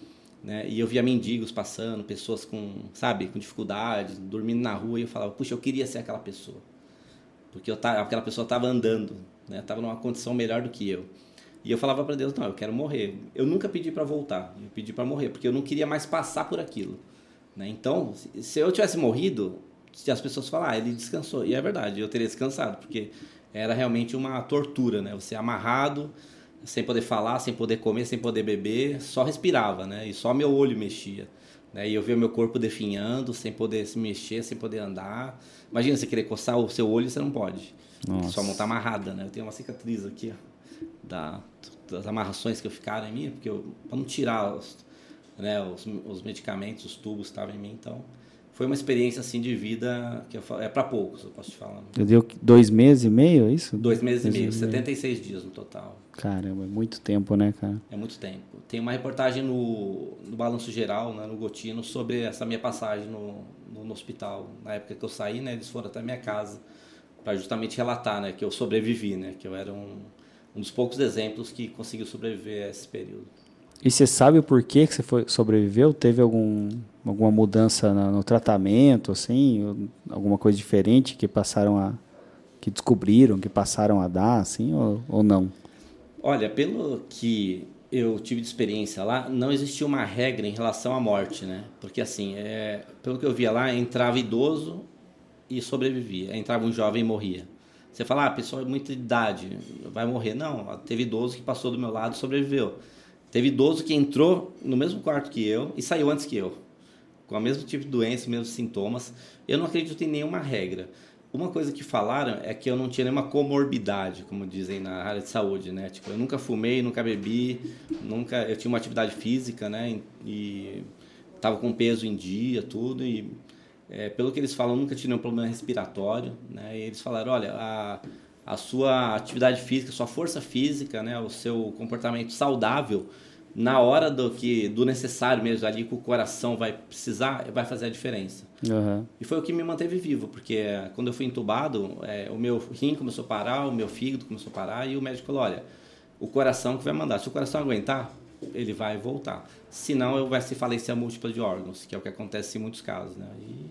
Né? E eu via mendigos passando, pessoas com, sabe, com dificuldades, dormindo na rua, e eu falava, puxa, eu queria ser aquela pessoa. Porque eu tava, aquela pessoa estava andando, né? Estava numa condição melhor do que eu. E eu falava para Deus, não, eu quero morrer. Eu nunca pedi para voltar, eu pedi para morrer, porque eu não queria mais passar por aquilo. Né? Então, se eu tivesse morrido, se as pessoas falam, ah, ele descansou. E é verdade, eu teria descansado, porque era realmente uma tortura, né? Você amarrado, sem poder falar, sem poder comer, sem poder beber, só respirava, né? E só meu olho mexia. Né? E eu via meu corpo definhando, sem poder se mexer, sem poder andar. Imagina você querer coçar o seu olho, você não pode. Nossa. Sua mão está amarrada, né? Eu tenho uma cicatriz aqui, ó, da, das amarrações que ficaram em mim, porque para não tirar os, né, os, os medicamentos, os tubos estavam em mim, então... Foi uma experiência assim de vida que eu falo, é para poucos, eu posso te falar. Deu dois meses e meio, é isso? Dois meses dois e meio, setenta e seis dias no total. Caramba, é muito tempo, né, cara? É muito tempo. Tem uma reportagem no, no Balanço Geral, né, no Gotino, sobre essa minha passagem no, no, no hospital. Na época que eu saí, né, eles foram até minha casa para justamente relatar, né, que eu sobrevivi, né, que eu era um, um dos poucos exemplos que conseguiu sobreviver a esse período. E você sabe o porquê que você foi, sobreviveu? Teve algum, alguma mudança no, no tratamento, assim? Alguma coisa diferente que passaram a... que descobriram, que passaram a dar, assim, ou, ou não? Olha, pelo que eu tive de experiência lá, não existia uma regra em relação à morte, né? Porque, assim, é, pelo que eu via lá, entrava idoso e sobrevivia. Entrava um jovem e morria. Você fala, ah, a pessoa é muita idade, vai morrer. Não, teve idoso que passou do meu lado e sobreviveu. Teve idoso que entrou no mesmo quarto que eu e saiu antes que eu, com o mesmo tipo de doença, mesmos sintomas. Eu não acredito em nenhuma regra. Uma coisa que falaram é que eu não tinha nenhuma comorbidade, como dizem na área de saúde, né? Tipo, eu nunca fumei, nunca bebi, nunca, eu tinha uma atividade física, né? E estava com peso em dia, tudo. E é, pelo que eles falam, eu nunca tive nenhum problema respiratório, né? E eles falaram, olha, a a sua atividade física, a sua força física, né, o seu comportamento saudável, na hora do, que, do necessário mesmo, ali que o coração vai precisar, vai fazer a diferença. Uhum. E foi o que me manteve vivo, porque quando eu fui entubado, é, o meu rim começou a parar, o meu fígado começou a parar, e o médico falou, olha, o coração que vai mandar, se o coração aguentar, ele vai voltar. Senão, vai se falência múltipla de órgãos, que é o que acontece em muitos casos, né, e,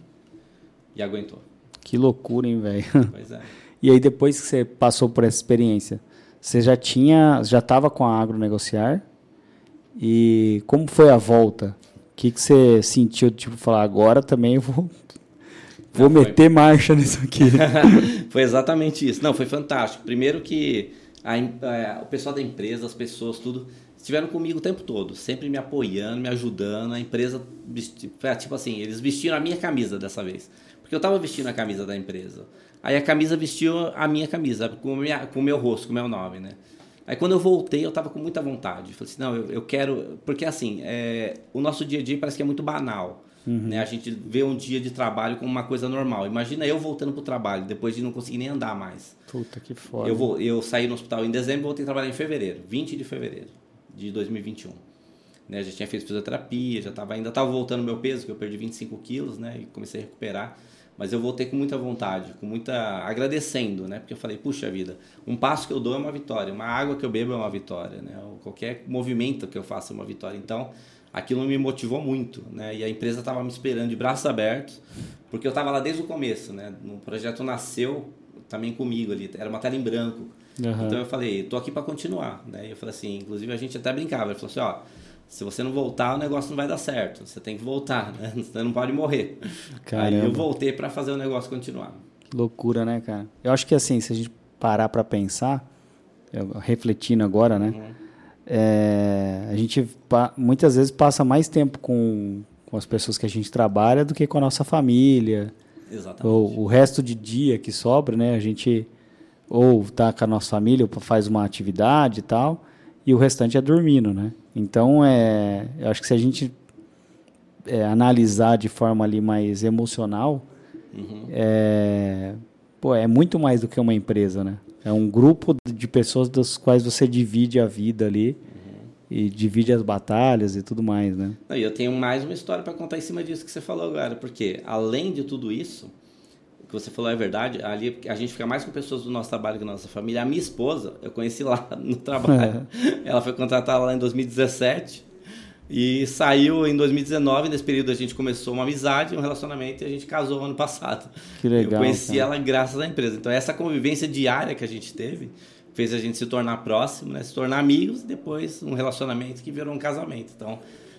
e aguentou. Que loucura, hein, velho? Pois é. E aí, depois que você passou por essa experiência, você já tinha, já estava com a Agronegociar? E como foi a volta? O que, que você sentiu, tipo, falar, agora também eu vou, vou Não, meter foi... marcha nisso aqui? Foi exatamente isso. Não, foi fantástico. Primeiro que a, a, o pessoal da empresa, as pessoas, tudo, estiveram comigo o tempo todo, sempre me apoiando, me ajudando. A empresa, tipo assim, eles vestiram a minha camisa dessa vez. Porque eu estava vestindo a camisa da empresa. Aí a camisa vestiu a minha camisa, com o, minha, com o meu rosto, com o meu nome, né? Aí quando eu voltei, eu estava com muita vontade. Falei assim, não, eu, eu quero... Porque assim, é, o nosso dia a dia parece que é muito banal. Uhum. Né? A gente vê um dia de trabalho como uma coisa normal. Imagina eu voltando para o trabalho, depois de não conseguir nem andar mais. Puta, que foda. Eu, vou, eu saí no hospital em dezembro e voltei a trabalhar em fevereiro, vinte de fevereiro de dois mil e vinte e um. Né? Já tinha feito fisioterapia, já tava, ainda estava voltando o meu peso, que eu perdi vinte e cinco quilos, né? E comecei a recuperar. Mas eu voltei com muita vontade, com muita... agradecendo, né? Porque eu falei, puxa vida, um passo que eu dou é uma vitória, uma água que eu bebo é uma vitória, né? Ou qualquer movimento que eu faço é uma vitória. Então, aquilo me motivou muito, né? E a empresa estava me esperando de braços abertos, porque eu estava lá desde o começo, né? O projeto nasceu também comigo ali, era uma tela em branco. Uhum. Então eu falei, tô aqui para continuar, né? E eu falei assim, inclusive a gente até brincava, ele falou assim, ó, se você não voltar, o negócio não vai dar certo, você tem que voltar, né? Você não pode morrer. Caramba. Aí eu voltei para fazer o negócio continuar. Que loucura, né, cara? Eu acho que assim, se a gente parar para pensar, eu, refletindo agora, né? Uhum. É, a gente pa, muitas vezes passa mais tempo com, com as pessoas que a gente trabalha do que com a nossa família. Exatamente. Ou o resto de dia que sobra, né? A gente ou tá com a nossa família, ou faz uma atividade e tal, e o restante é dormindo, né? Então, é, eu acho que se a gente é, analisar de forma ali mais emocional, uhum. é, pô, é muito mais do que uma empresa, né? É um grupo de pessoas das quais você divide a vida ali, uhum. e divide as batalhas e tudo mais, né? E eu tenho mais uma história para contar em cima disso que você falou agora, porque além de tudo isso, o que você falou é verdade, ali a gente fica mais com pessoas do nosso trabalho que da nossa família. A minha esposa, eu conheci lá no trabalho, ela foi contratada lá em dois mil e dezessete e saiu em dois mil e dezenove. Nesse período a gente começou uma amizade, um relacionamento, e a gente casou ano passado. Que legal. Eu conheci cara. ela graças à empresa. Então essa convivência diária que a gente teve fez a gente se tornar próximo, né? Se tornar amigos, e depois um relacionamento que virou um casamento. Então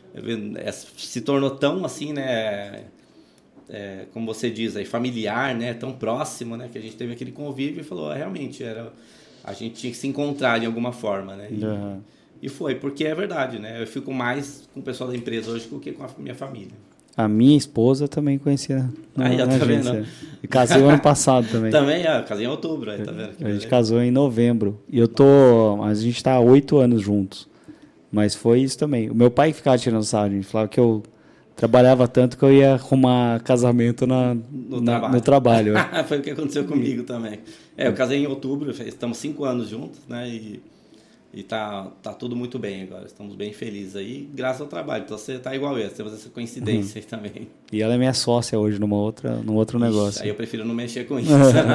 se tornou tão assim, né? É, como você diz, aí, familiar, né? Tão próximo, né? Que a gente teve aquele convívio e falou, ah, realmente, era, a gente tinha que se encontrar de alguma forma, né? E, uhum. e foi, porque é verdade, né? Eu fico mais com o pessoal da empresa hoje do que com a minha família. A minha esposa também conhecia na, aí, na tá agência. Vendo? E casei o ano passado também. Também, é, casei em outubro, aí, tá vendo? A gente casou em novembro. E eu tô... A gente tá há oito anos juntos. Mas foi isso também. O meu pai ficava tirando sarro, a gente falava que eu trabalhava tanto que eu ia arrumar casamento na, no, na, trabalho. no trabalho. Foi o que aconteceu comigo também. É, eu casei em outubro, estamos cinco anos juntos, né? E, e tá, tá tudo muito bem agora. Estamos bem felizes aí, graças ao trabalho. Então você tá igual eu, temos essa coincidência uhum. aí também. E ela é minha sócia hoje numa outra, num outro Ixi, negócio. Aí eu prefiro não mexer com isso.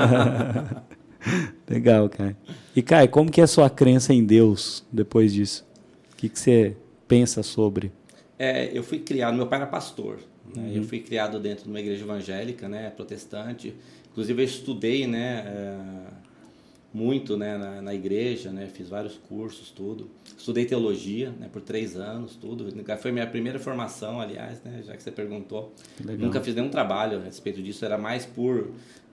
Legal, cara. E, Caio, como que é a sua crença em Deus depois disso? O que, que você pensa sobre? É, eu fui criado, meu pai era pastor, né? Uhum. Eu fui criado dentro de uma igreja evangélica, né, protestante. Inclusive eu estudei, né, é, muito, né, na, na igreja, né, fiz vários cursos, tudo. Estudei teologia, né, por três anos, tudo. Foi minha primeira formação, aliás, né, já que você perguntou. Nunca fiz nenhum trabalho a respeito disso, era mais por,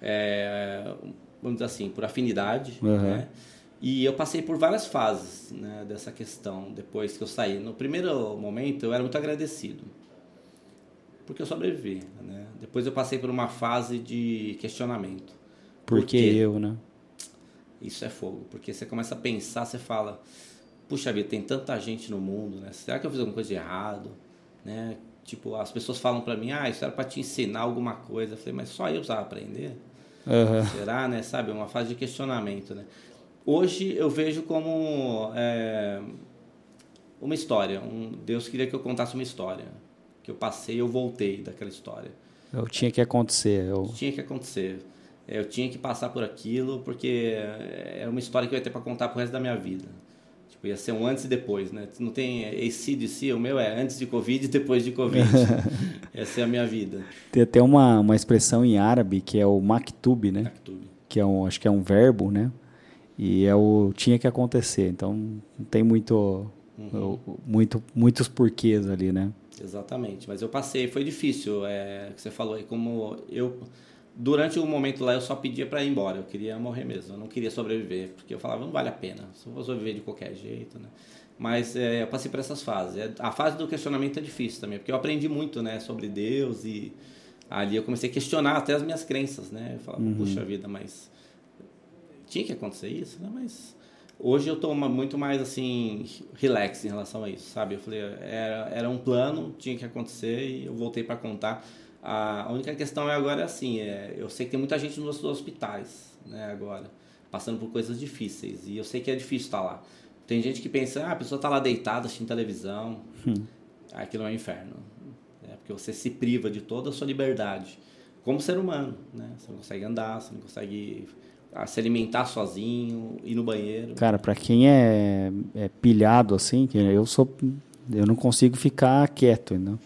é, vamos dizer assim, por afinidade, uhum. né. E eu passei por várias fases, né, dessa questão depois que eu saí. No primeiro momento eu era muito agradecido, porque eu sobrevivi, né? Depois eu passei por uma fase de questionamento. Por que eu, né? Isso é fogo, porque você começa a pensar, você fala, puxa vida, tem tanta gente no mundo, né? Será que eu fiz alguma coisa de errado? Né? Tipo, as pessoas falam pra mim, ah, isso era pra te ensinar alguma coisa. Eu falei, mas só eu precisava aprender? Uhum. Será, né? Sabe, uma fase de questionamento, né? Hoje eu vejo como é, uma história. Um, Deus queria que eu contasse uma história. Que eu passei, eu voltei daquela história. Eu tinha que acontecer. Eu... Tinha que acontecer. Eu tinha que passar por aquilo, porque era uma história que eu ia ter para contar pro resto da minha vida. Tipo, ia ser um antes e depois, né? Não tem A C D C, o meu é antes de Covid e depois de Covid. Essa é a minha vida. Tem até uma, uma expressão em árabe que é o maktub, né? Maktub. Que é um, acho que é um verbo, né? E é o tinha que acontecer, então não tem muito, uhum. muito, muitos porquês ali, né? Exatamente, mas eu passei, foi difícil, é, que você falou aí, como eu, durante o momento lá eu só pedia para ir embora, eu queria morrer mesmo, eu não queria sobreviver, porque eu falava, não vale a pena, só vou sobreviver de qualquer jeito, né? Mas é, eu passei por essas fases, a fase do questionamento é difícil também, porque eu aprendi muito, né, sobre Deus e ali eu comecei a questionar até as minhas crenças, né? Eu falava, uhum. puxa vida, mas... tinha que acontecer isso, né? Mas hoje eu estou muito mais assim relax em relação a isso, sabe? Eu falei, era, era um plano, tinha que acontecer e eu voltei para contar. A única questão é agora é assim, é, eu sei que tem muita gente nos hospitais, né? Agora passando por coisas difíceis e eu sei que é difícil estar lá. Tem gente que pensa, ah, a pessoa está lá deitada assistindo televisão, hum. aquilo é um inferno, é porque você se priva de toda a sua liberdade como ser humano, né? Você não consegue andar, você não consegue a se alimentar sozinho, ir no banheiro. Cara, pra quem é, é pilhado assim, que eu sou Eu não consigo ficar quieto, não.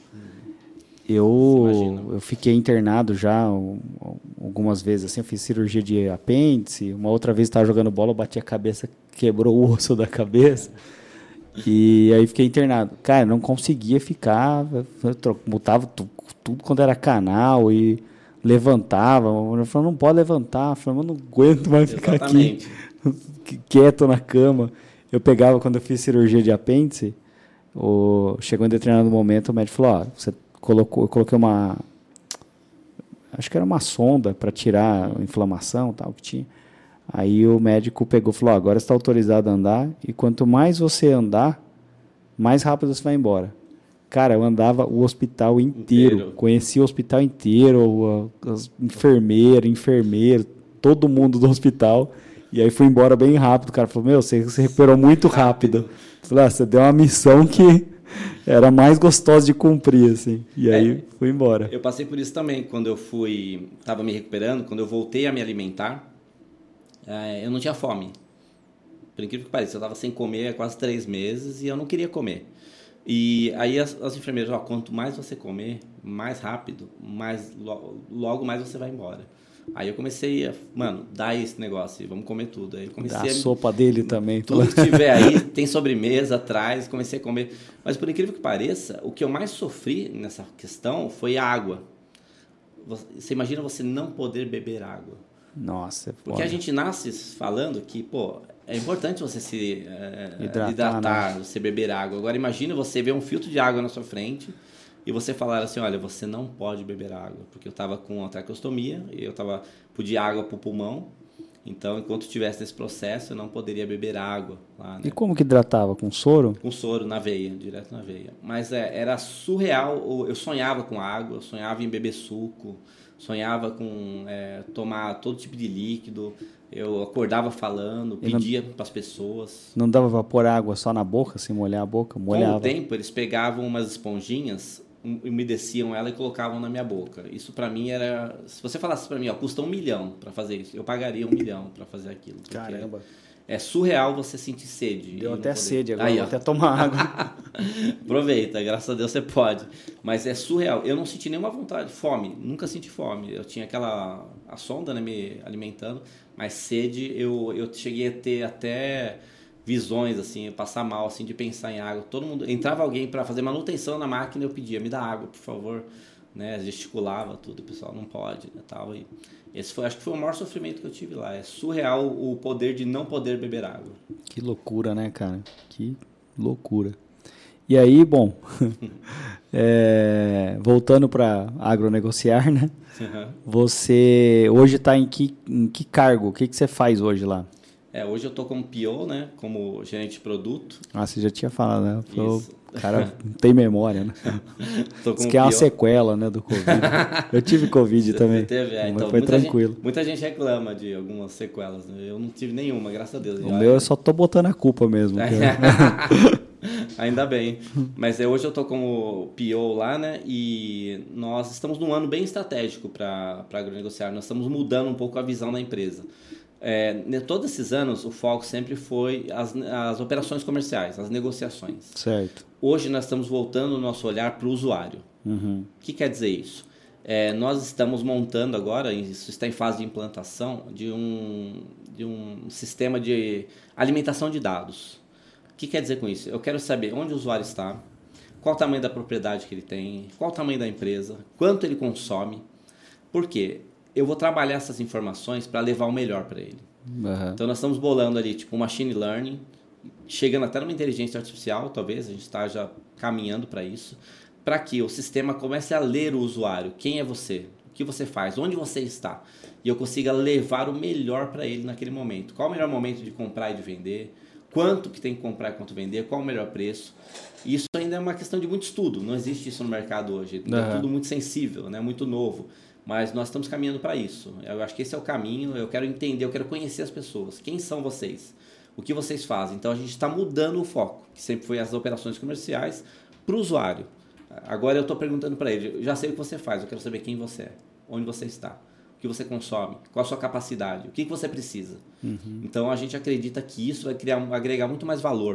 Eu, eu fiquei internado já algumas vezes, assim, eu fiz cirurgia de apêndice, uma outra vez estava jogando bola, eu bati a cabeça, quebrou o osso da cabeça, e aí fiquei internado. Cara, não conseguia ficar, eu mutava tudo, tudo quando era canal e levantava, eu falava, não pode levantar, eu falava, não aguento mais ficar Exatamente. aqui, quieto na cama. Eu pegava, quando eu fiz cirurgia de apêndice, o, chegou em determinado momento, o médico falou, ó, você colocou, eu coloquei uma, acho que era uma sonda para tirar a inflamação, tal, que tinha. Aí o médico pegou e falou, ó, agora você está autorizado a andar, e quanto mais você andar, mais rápido você vai embora. Cara, eu andava o hospital inteiro, inteiro. Conhecia o hospital inteiro, as enfermeiras, enfermeiro, todo mundo do hospital, e aí fui embora bem rápido. O cara falou, meu, você se recuperou muito rápido. Falei, ah, você deu uma missão que era mais gostosa de cumprir, assim. E aí é, fui embora. Eu passei por isso também, quando eu fui, estava me recuperando, quando eu voltei a me alimentar, é, eu não tinha fome. Por incrível que pareça, eu estava sem comer há quase três meses e eu não queria comer. E aí as, as enfermeiras, ó, quanto mais você comer, mais rápido, mais, logo mais você vai embora. Aí eu comecei a, mano, dá esse negócio, vamos comer tudo. Aí eu comecei dá a, a sopa dele também. Tudo que tiver aí, tem sobremesa atrás, comecei a comer. Mas por incrível que pareça, o que eu mais sofri nessa questão foi a água. Você imagina você não poder beber água. Nossa, é Porque foda. A gente nasce falando que, pô, é importante você se é, hidratar, hidratar né? Você beber água. Agora imagina você ver um filtro de água na sua frente e você falar assim, olha, você não pode beber água, porque eu estava com a traqueostomia e eu tava, podia água para o pulmão, então enquanto estivesse nesse processo eu não poderia beber água. Lá, né? E como que hidratava? Com soro? Com soro, na veia, direto na veia. Mas é, era surreal, eu sonhava com água, eu sonhava em beber suco, sonhava com é, tomar todo tipo de líquido, eu acordava falando, pedia para as pessoas. Não dava para pôr água só na boca, assim, molhar a boca? Molhava. Com o tempo, eles pegavam umas esponjinhas, umedeciam ela e colocavam na minha boca. Isso para mim era... Se você falasse para mim, ó, custa um milhão para fazer isso, eu pagaria um milhão para fazer aquilo. Caramba. É surreal você sentir sede. Deu até poder... sede agora, Aí, vou até tomar água. Aproveita, graças a Deus você pode. Mas é surreal. Eu não senti nenhuma vontade, fome, nunca senti fome. Eu tinha aquela a sonda, né, me alimentando, mas sede eu, eu cheguei a ter até visões, assim, passar mal, assim, de pensar em água. Todo mundo, entrava alguém para fazer manutenção na máquina, eu pedia, me dá água, por favor. Né, gesticulava tudo, o pessoal não pode, né, tal. E esse foi, acho que foi o maior sofrimento que eu tive lá. É surreal o poder de não poder beber água. Que loucura, né, cara? Que loucura. E aí, bom, é, voltando para agronegociar, né? Uhum. Você hoje está em que, em que cargo? O que, que você faz hoje lá? É, hoje eu estou como P O, né? Como gerente de produto. Ah, você já tinha falado, né? Falou, Isso. O cara não tem memória, né? Isso que é uma sequela, né, do Covid. Eu tive Covid você também, teve, é, mas então, foi muita tranquilo. Gente, muita gente reclama de algumas sequelas. Né? Eu não tive nenhuma, graças a Deus. O meu eu só tô botando a culpa mesmo. Ainda bem. Mas é, hoje eu estou como P O lá, né? E nós estamos num ano bem estratégico para agronegociar. Nós estamos mudando um pouco a visão da empresa. É, todos esses anos, o foco sempre foi as, as operações comerciais, as negociações. Certo. Hoje nós estamos voltando o nosso olhar para o usuário. Uhum. O que quer dizer isso? É, nós estamos montando agora, isso está em fase de implantação, de um, de um sistema de alimentação de dados. O que quer dizer com isso? Eu quero saber onde o usuário está, qual o tamanho da propriedade que ele tem, qual o tamanho da empresa, quanto ele consome. Por quê? Eu vou trabalhar essas informações para levar o melhor para ele. Uhum. Então, nós estamos bolando ali, tipo, um machine learning, chegando até numa inteligência artificial, talvez, a gente está já caminhando para isso, para que o sistema comece a ler o usuário. Quem é você? O que você faz? Onde você está? E eu consiga levar o melhor para ele naquele momento. Qual o melhor momento de comprar e de vender? Quanto que tem que comprar e quanto vender? Qual o melhor preço? Isso ainda é uma questão de muito estudo. Não existe isso no mercado hoje. Uhum. É tudo muito sensível, né? Muito novo. Mas nós estamos caminhando para isso. Eu acho que esse é o caminho. Eu quero entender, eu quero conhecer as pessoas. Quem são vocês? O que vocês fazem? Então, a gente está mudando o foco, que sempre foi as operações comerciais, para o usuário. Agora eu estou perguntando para ele, eu já sei o que você faz, eu quero saber quem você é, onde você está, o que você consome, qual a sua capacidade, o que, que você precisa. Uhum. Então, a gente acredita que isso vai criar, agregar muito mais valor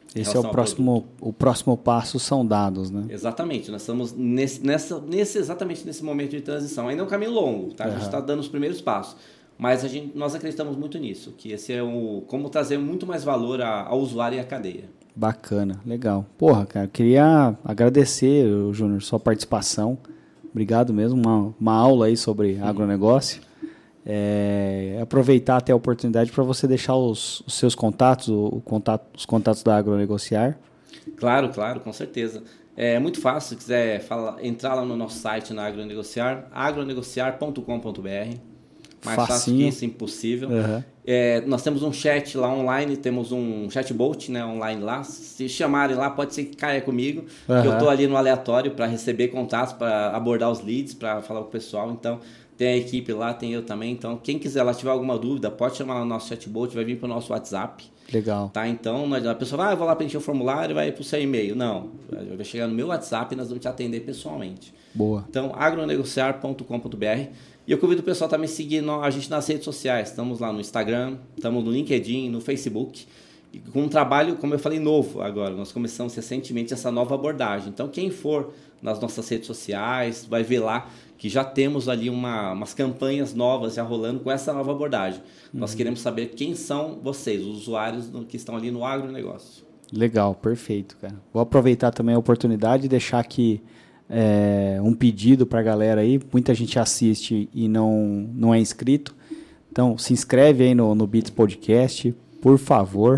Esse é o próximo, o próximo passo, são dados, né? Exatamente, nós estamos nesse, nessa, nesse, exatamente nesse momento de transição. Ainda é um caminho longo, tá? A gente está dando os primeiros passos, mas a gente, nós acreditamos muito nisso, que esse é o, como trazer muito mais valor a, ao usuário e à cadeia. Bacana, legal. Porra, cara, queria agradecer, Júnior, sua participação. Obrigado mesmo, uma, uma aula aí sobre uhum. agronegócio. É, aproveitar até a oportunidade para você deixar os, os seus contatos, o, o contato, os contatos da Agronegociar. Claro, claro, com certeza. É muito fácil, se quiser falar, entrar lá no nosso site na Agronegociar, agronegociar ponto com ponto b r. Mais Facinho. Fácil que isso, impossível. Uhum. É, nós temos um chat lá online, temos um chatbot, né, online lá. Se chamarem lá, pode ser que caia comigo. Uhum. Eu estou ali no aleatório para receber contatos, para abordar os leads, para falar com o pessoal. Então, tem a equipe lá, tem eu também. Então, quem quiser lá, tiver alguma dúvida, pode chamar lá no nosso chatbot, vai vir para o nosso WhatsApp. Legal. Tá? Então, a pessoa vai, ah, eu vou lá preencher o formulário e vai para o seu e-mail. Não, vai chegar no meu WhatsApp e nós vamos te atender pessoalmente. Boa. Então, agronegociar ponto com ponto b r. E eu convido o pessoal também a seguir a gente nas redes sociais. Estamos lá no Instagram, estamos no LinkedIn, no Facebook. E com um trabalho, como eu falei, novo agora. Nós começamos recentemente essa nova abordagem. Então, quem for nas nossas redes sociais vai ver lá que já temos ali uma, umas campanhas novas já rolando com essa nova abordagem. Uhum. Nós queremos saber quem são vocês, os usuários que estão ali no agronegócio. Legal, perfeito, cara. Vou aproveitar também a oportunidade e deixar aqui é, um pedido para a galera aí. Muita gente assiste e não, não é inscrito. Então, se inscreve aí no, no Bits Podcast, por favor.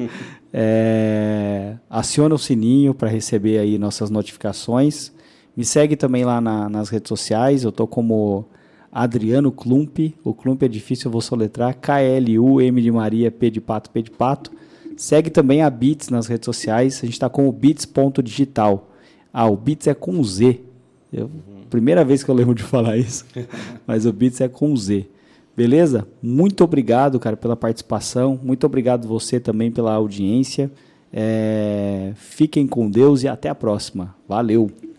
é, aciona o sininho para receber aí nossas notificações. Me segue também lá na, nas redes sociais, eu tô como Adriano Klump, o Klump é difícil, eu vou soletrar, K L U M de Maria, P de Pato, P de Pato. Segue também a Bits nas redes sociais, a gente está com o bits ponto digital. Ah, o Bits é com Z, eu, uhum. primeira vez que eu lembro de falar isso, mas o Bits é com Z. Beleza? Muito obrigado, cara, pela participação, muito obrigado você também pela audiência. É, fiquem com Deus e até a próxima. Valeu!